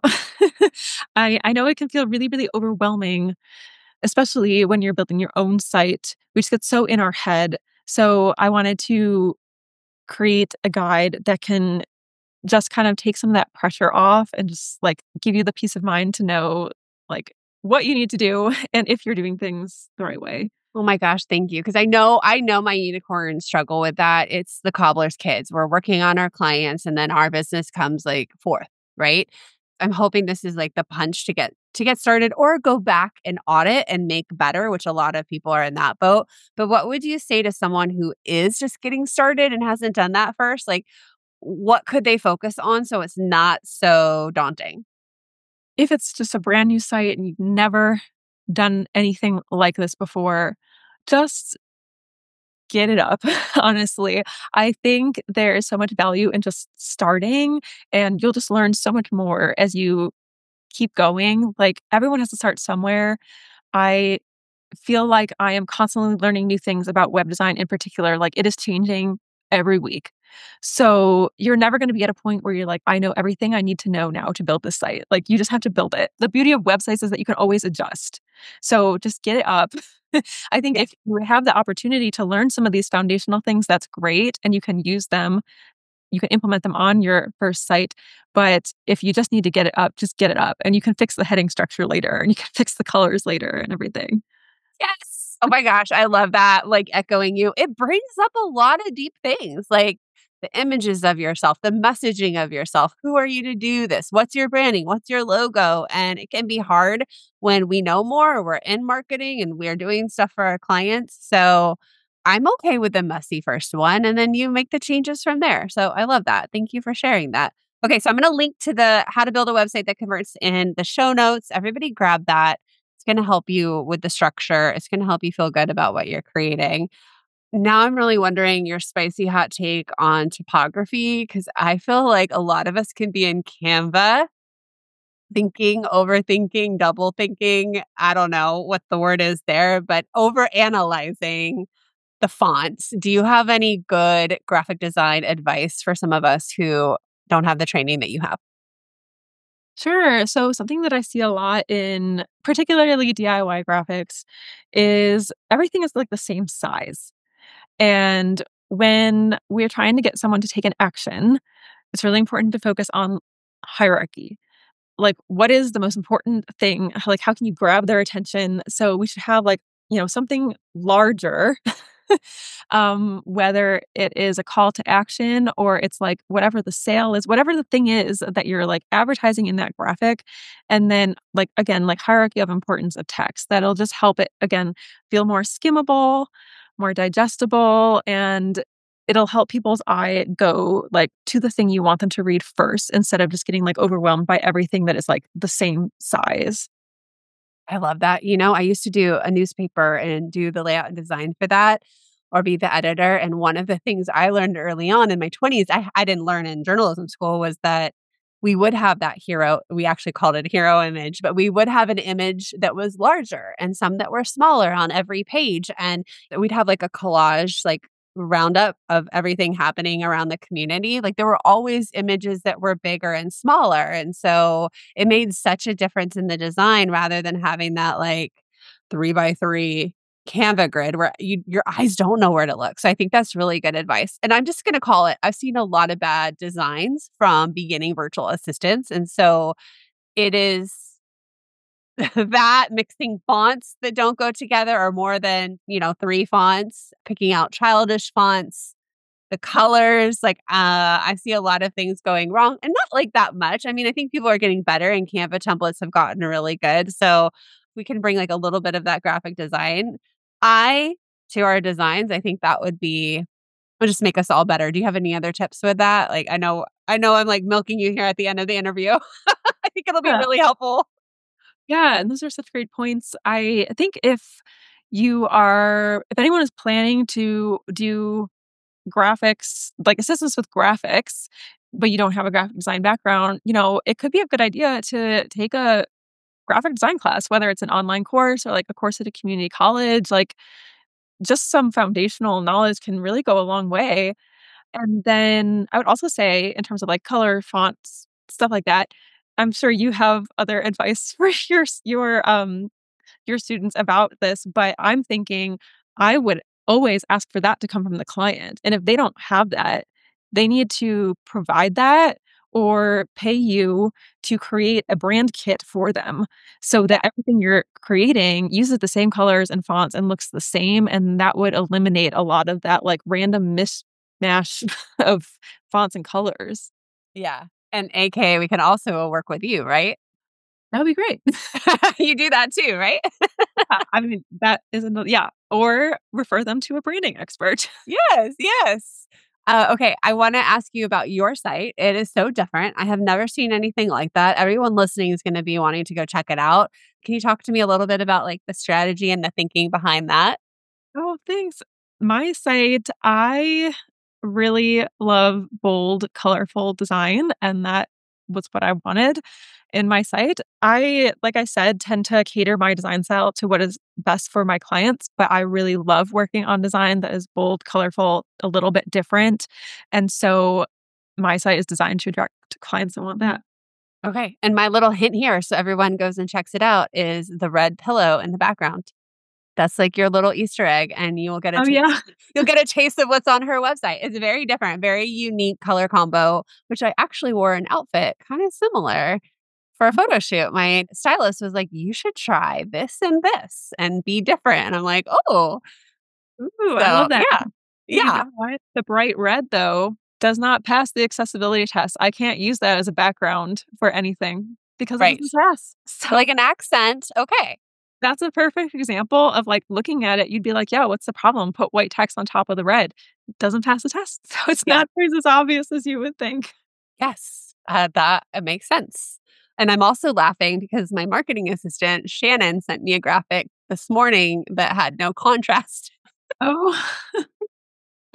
I I know it can feel really, really overwhelming, especially when you're building your own site. We just get so in our head. So I wanted to create a guide that can just kind of take some of that pressure off and just like give you the peace of mind to know like what you need to do and if you're doing things the right way. Oh my gosh, thank you. Because I know I know my unicorns struggle with that. It's the cobbler's kids. We're working on our clients and then our business comes like fourth, right? I'm hoping this is like the punch to get to get started or go back and audit and make better, which a lot of people are in that boat. But what would you say to someone who is just getting started and hasn't done that first? Like what could they focus on so it's not so daunting? If it's just a brand new site and you've never done anything like this before, just get it up. Honestly, I think there is so much value in just starting and you'll just learn so much more as you keep going. Like everyone has to start somewhere. I feel like I am constantly learning new things about web design in particular. Like it is changing every week. So you're never going to be at a point where you're like, I know everything I need to know now to build this site. Like you just have to build it. The beauty of websites is that you can always adjust. So just get it up. I think if you have the opportunity to learn some of these foundational things, that's great. And you can use them, you can implement them on your first site. But if you just need to get it up, just get it up. And you can fix the heading structure later and you can fix the colors later and everything. Yes. Oh my gosh, I love that. Like echoing you, it brings up a lot of deep things like the images of yourself, the messaging of yourself. Who are you to do this? What's your branding? What's your logo? And it can be hard when we know more or we're in marketing and we're doing stuff for our clients. So I'm okay with the messy first one. And then you make the changes from there. So I love that. Thank you for sharing that. Okay, so I'm going to link to the How to Build a Website That Converts in the show notes. Everybody grab that. It's going to help you with the structure. It's going to help you feel good about what you're creating. Now I'm really wondering your spicy hot take on typography, because I feel like a lot of us can be in Canva thinking, overthinking, double thinking. I don't know what the word is there, but over analyzing the fonts. Do you have any good graphic design advice for some of us who don't have the training that you have? Sure. So something that I see a lot in particularly D I Y graphics is everything is like the same size. And when we're trying to get someone to take an action, it's really important to focus on hierarchy. Like, what is the most important thing? Like, how can you grab their attention? So we should have like, you know, something larger, um, whether it is a call to action or it's like whatever the sale is, whatever the thing is that you're like advertising in that graphic. And then like, again, like hierarchy of importance of text that'll just help it again feel more skimmable, more digestible, and it'll help people's eye go like to the thing you want them to read first instead of just getting like overwhelmed by everything that is like the same size. I love that. You know, I used to do a newspaper and do the layout and design for that or be the editor. And one of the things I learned early on in my twenties, I, I didn't learn in journalism school, was that we would have that hero. We actually called it a hero image, but we would have an image that was larger and some that were smaller on every page. And we'd have like a collage, like roundup of everything happening around the community. Like there were always images that were bigger and smaller. And so it made such a difference in the design rather than having that like three by three Canva grid where you, your eyes don't know where to look. So I think that's really good advice. And I'm just going to call it, I've seen a lot of bad designs from beginning virtual assistants. And so it is that mixing fonts that don't go together or more than, you know, three fonts, picking out childish fonts, the colors, like uh I see a lot of things going wrong and not like that much. I mean, I think people are getting better and Canva templates have gotten really good. So we can bring like a little bit of that graphic design. I to our designs, I think that would be would just make us all better. Do you have any other tips with that? Like I know I know I'm like milking you here at the end of the interview. I think it'll be Yeah. really helpful. Yeah. And those are such great points. I think if you are, if anyone is planning to do graphics, like assistance with graphics, but you don't have a graphic design background, you know, it could be a good idea to take a graphic design class, whether it's an online course or like a course at a community college. Like just some foundational knowledge can really go a long way. And then I would also say, in terms of like color, fonts, stuff like that, I'm sure you have other advice for your your um your students about this, but I'm thinking I would always ask for that to come from the client. And if they don't have that, they need to provide that or pay you to create a brand kit for them so that everything you're creating uses the same colors and fonts and looks the same. And that would eliminate a lot of that like random mishmash of fonts and colors. Yeah. And A K, we can also work with you, right? That would be great. You do that too, right? Yeah, I mean, that is another, yeah. Or refer them to a branding expert. Yes, yes. Uh, okay, I want to ask you about your site. It is so different. I have never seen anything like that. Everyone listening is going to be wanting to go check it out. Can you talk to me a little bit about like the strategy and the thinking behind that? Oh, thanks. My site, I really love bold, colorful design, and that was what I wanted in my site. I, like I said, tend to cater my design style to what is best for my clients, but I really love working on design that is bold, colorful, a little bit different. And so my site is designed to attract clients that want that. Okay. And my little hint here, so everyone goes and checks it out, is the red pillow in the background. That's like your little Easter egg, and you'll get a Oh, taste. yeah. You'll get a taste of what's on her website. It's very different, very unique color combo, which I actually wore an outfit kind of similar for a photo shoot. My stylist was like, "You should try this and this and be different." And I'm like, "Oh, Ooh, I so love that. yeah, You yeah, know what? The bright red, though, does not pass the accessibility test. I can't use that as a background for anything because it right." doesn't pass. So Like an accent, okay, that's a perfect example of like looking at it, you'd be like, yeah, what's the problem? Put white text on top of the red. It doesn't pass the test. So it's yeah, not always as obvious as you would think. yes, uh, that it makes sense. And I'm also laughing because my marketing assistant Shannon sent me a graphic this morning that had no contrast. Oh,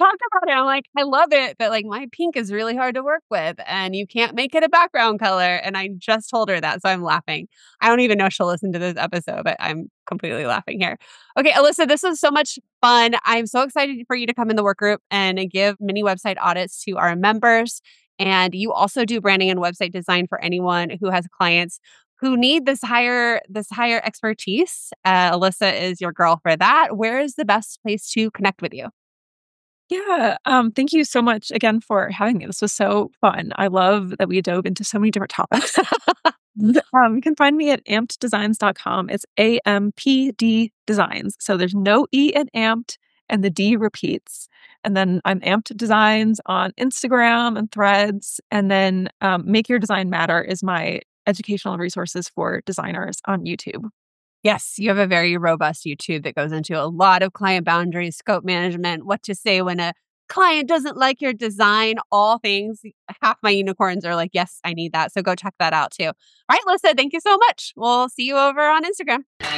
talk about it. I'm like, I love it, but like my pink is really hard to work with and you can't make it a background color. And I just told her that. So I'm laughing. I don't even know if she'll listen to this episode, but I'm completely laughing here. Okay, Alyssa, this was so much fun. I'm so excited for you to come in the work group and give mini website audits to our members. And you also do branding and website design for anyone who has clients who need this higher this higher expertise. Uh, Alyssa is your girl for that. Where is the best place to connect with you? Yeah. Um, thank you so much again for having me. This was so fun. I love that we dove into so many different topics. um, you can find me at amped designs dot com. It's A M P D Designs. So there's no E in amped and the D repeats. And then I'm Amped Designs on Instagram and Threads. And then um, Make Your Design Matter is my educational resources for designers on YouTube. Yes, you have a very robust YouTube that goes into a lot of client boundaries, scope management, what to say when a client doesn't like your design, all things. Half my unicorns are like, yes, I need that. So go check that out too. All right, Alyssa, thank you so much. We'll see you over on Instagram.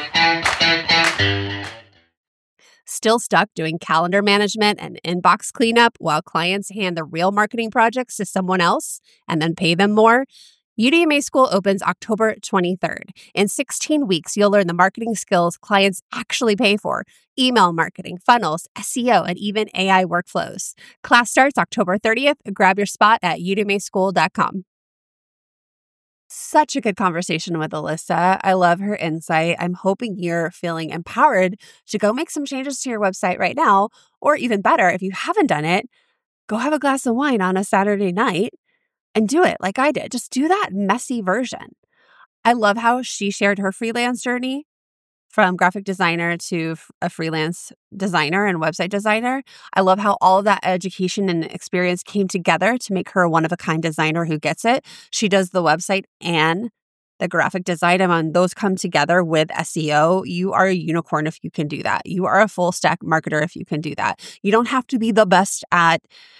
Still stuck doing calendar management and inbox cleanup while clients hand the real marketing projects to someone else and then pay them more? U D M A School opens October twenty-third. In sixteen weeks, you'll learn the marketing skills clients actually pay for: email marketing, funnels, S E O, and even A I workflows. Class starts October thirtieth. Grab your spot at u d m a school dot com. Such a good conversation with Alyssa. I love her insight. I'm hoping you're feeling empowered to go make some changes to your website right now, or even better, if you haven't done it, go have a glass of wine on a Saturday night and do it like I did. Just do that messy version. I love how she shared her freelance journey from graphic designer to a freelance designer and website designer. I love how all of that education and experience came together to make her a one-of-a-kind designer who gets it. She does the website and the graphic design, and when those come together with S E O, you are a unicorn if you can do that. You are a full-stack marketer if you can do that. You don't have to be the best at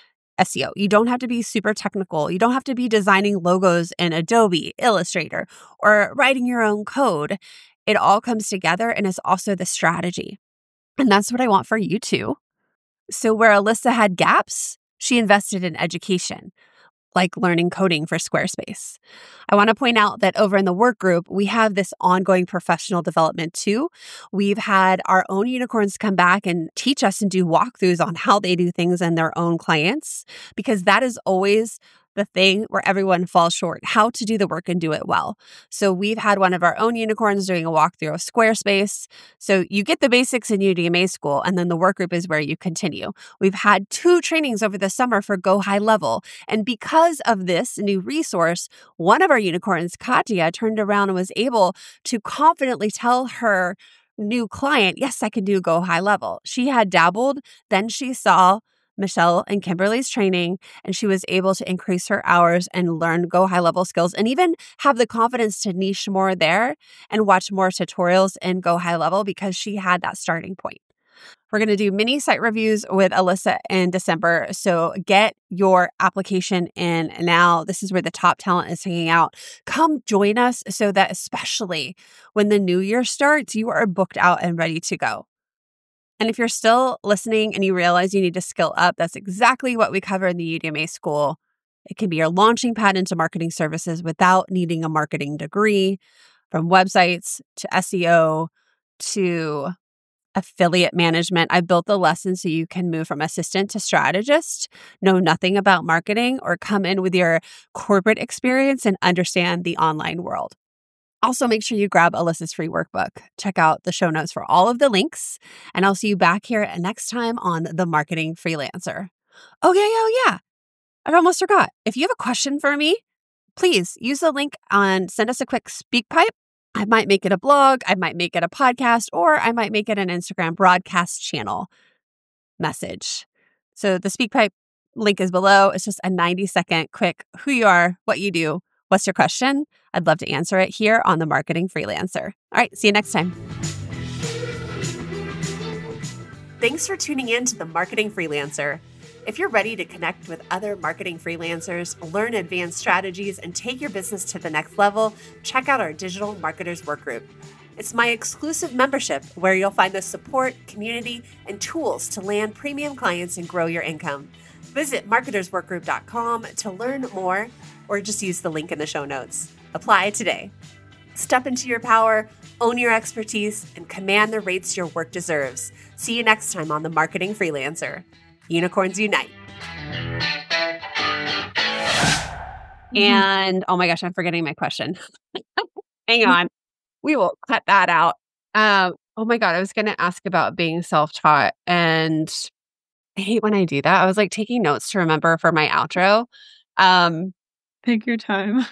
S E O. You don't have to be super technical. You don't have to be designing logos in Adobe, Illustrator, or writing your own code. It all comes together and is also the strategy. And that's what I want for you too. So where Alyssa had gaps, she invested in education, like learning coding for Squarespace. I want to point out that over in the work group, we have this ongoing professional development too. We've had our own unicorns come back and teach us and do walkthroughs on how they do things in their own clients, because that is always the thing where everyone falls short, how to do the work and do it well. So we've had one of our own unicorns doing a walkthrough of Squarespace. So you get the basics in U D M A School, and then the work group is where you continue. We've had two trainings over the summer for Go High Level. And because of this new resource, one of our unicorns, Katya, turned around and was able to confidently tell her new client, yes, I can do Go High Level. She had dabbled, then she saw Michelle and Kimberly's training, and she was able to increase her hours and learn Go High Level skills, and even have the confidence to niche more there and watch more tutorials in Go High Level because she had that starting point. We're going to do mini site reviews with Alyssa in December. So get your application in now. This is where the top talent is hanging out. Come join us so that especially when the new year starts, you are booked out and ready to go. And if you're still listening and you realize you need to skill up, that's exactly what we cover in the U D M A School. It can be your launching pad into marketing services without needing a marketing degree, from websites to S E O to affiliate management. I've built the lesson so you can move from assistant to strategist, know nothing about marketing, or come in with your corporate experience and understand the online world. Also, make sure you grab Alyssa's free workbook. Check out the show notes for all of the links, and I'll see you back here next time on The Marketing Freelancer. Oh, yeah, oh, yeah. I almost forgot. If you have a question for me, please use the link and send us a quick speak pipe. I might make it a blog, I might make it a podcast, or I might make it an Instagram broadcast channel message. So the speak pipe link is below. It's just a ninety second quick who you are, what you do, what's your question? I'd love to answer it here on The Marketing Freelancer. All right, see you next time. Thanks for tuning in to The Marketing Freelancer. If you're ready to connect with other marketing freelancers, learn advanced strategies, and take your business to the next level, check out our Digital Marketers Workgroup. It's my exclusive membership where you'll find the support, community, and tools to land premium clients and grow your income. Visit marketers work group dot com to learn more or just use the link in the show notes. Apply today. Step into your power, own your expertise, and command the rates your work deserves. See you next time on The Marketing Freelancer. Unicorns Unite. Mm-hmm. And oh my gosh, I'm forgetting my question. Hang on. We will cut that out. Um, oh my God, I was going to ask about being self-taught, and I hate when I do that. I was like taking notes to remember for my outro. Um, Take your time.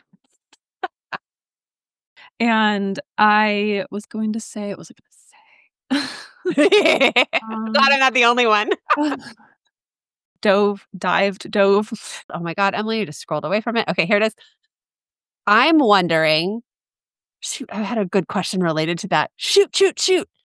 And I was going to say, what was I going to say? um, Glad I'm not the only one. dove, dived, dove. Oh my God, Emily, you just scrolled away from it. Okay, here it is. I'm wondering, shoot, I had a good question related to that. Shoot, shoot, shoot.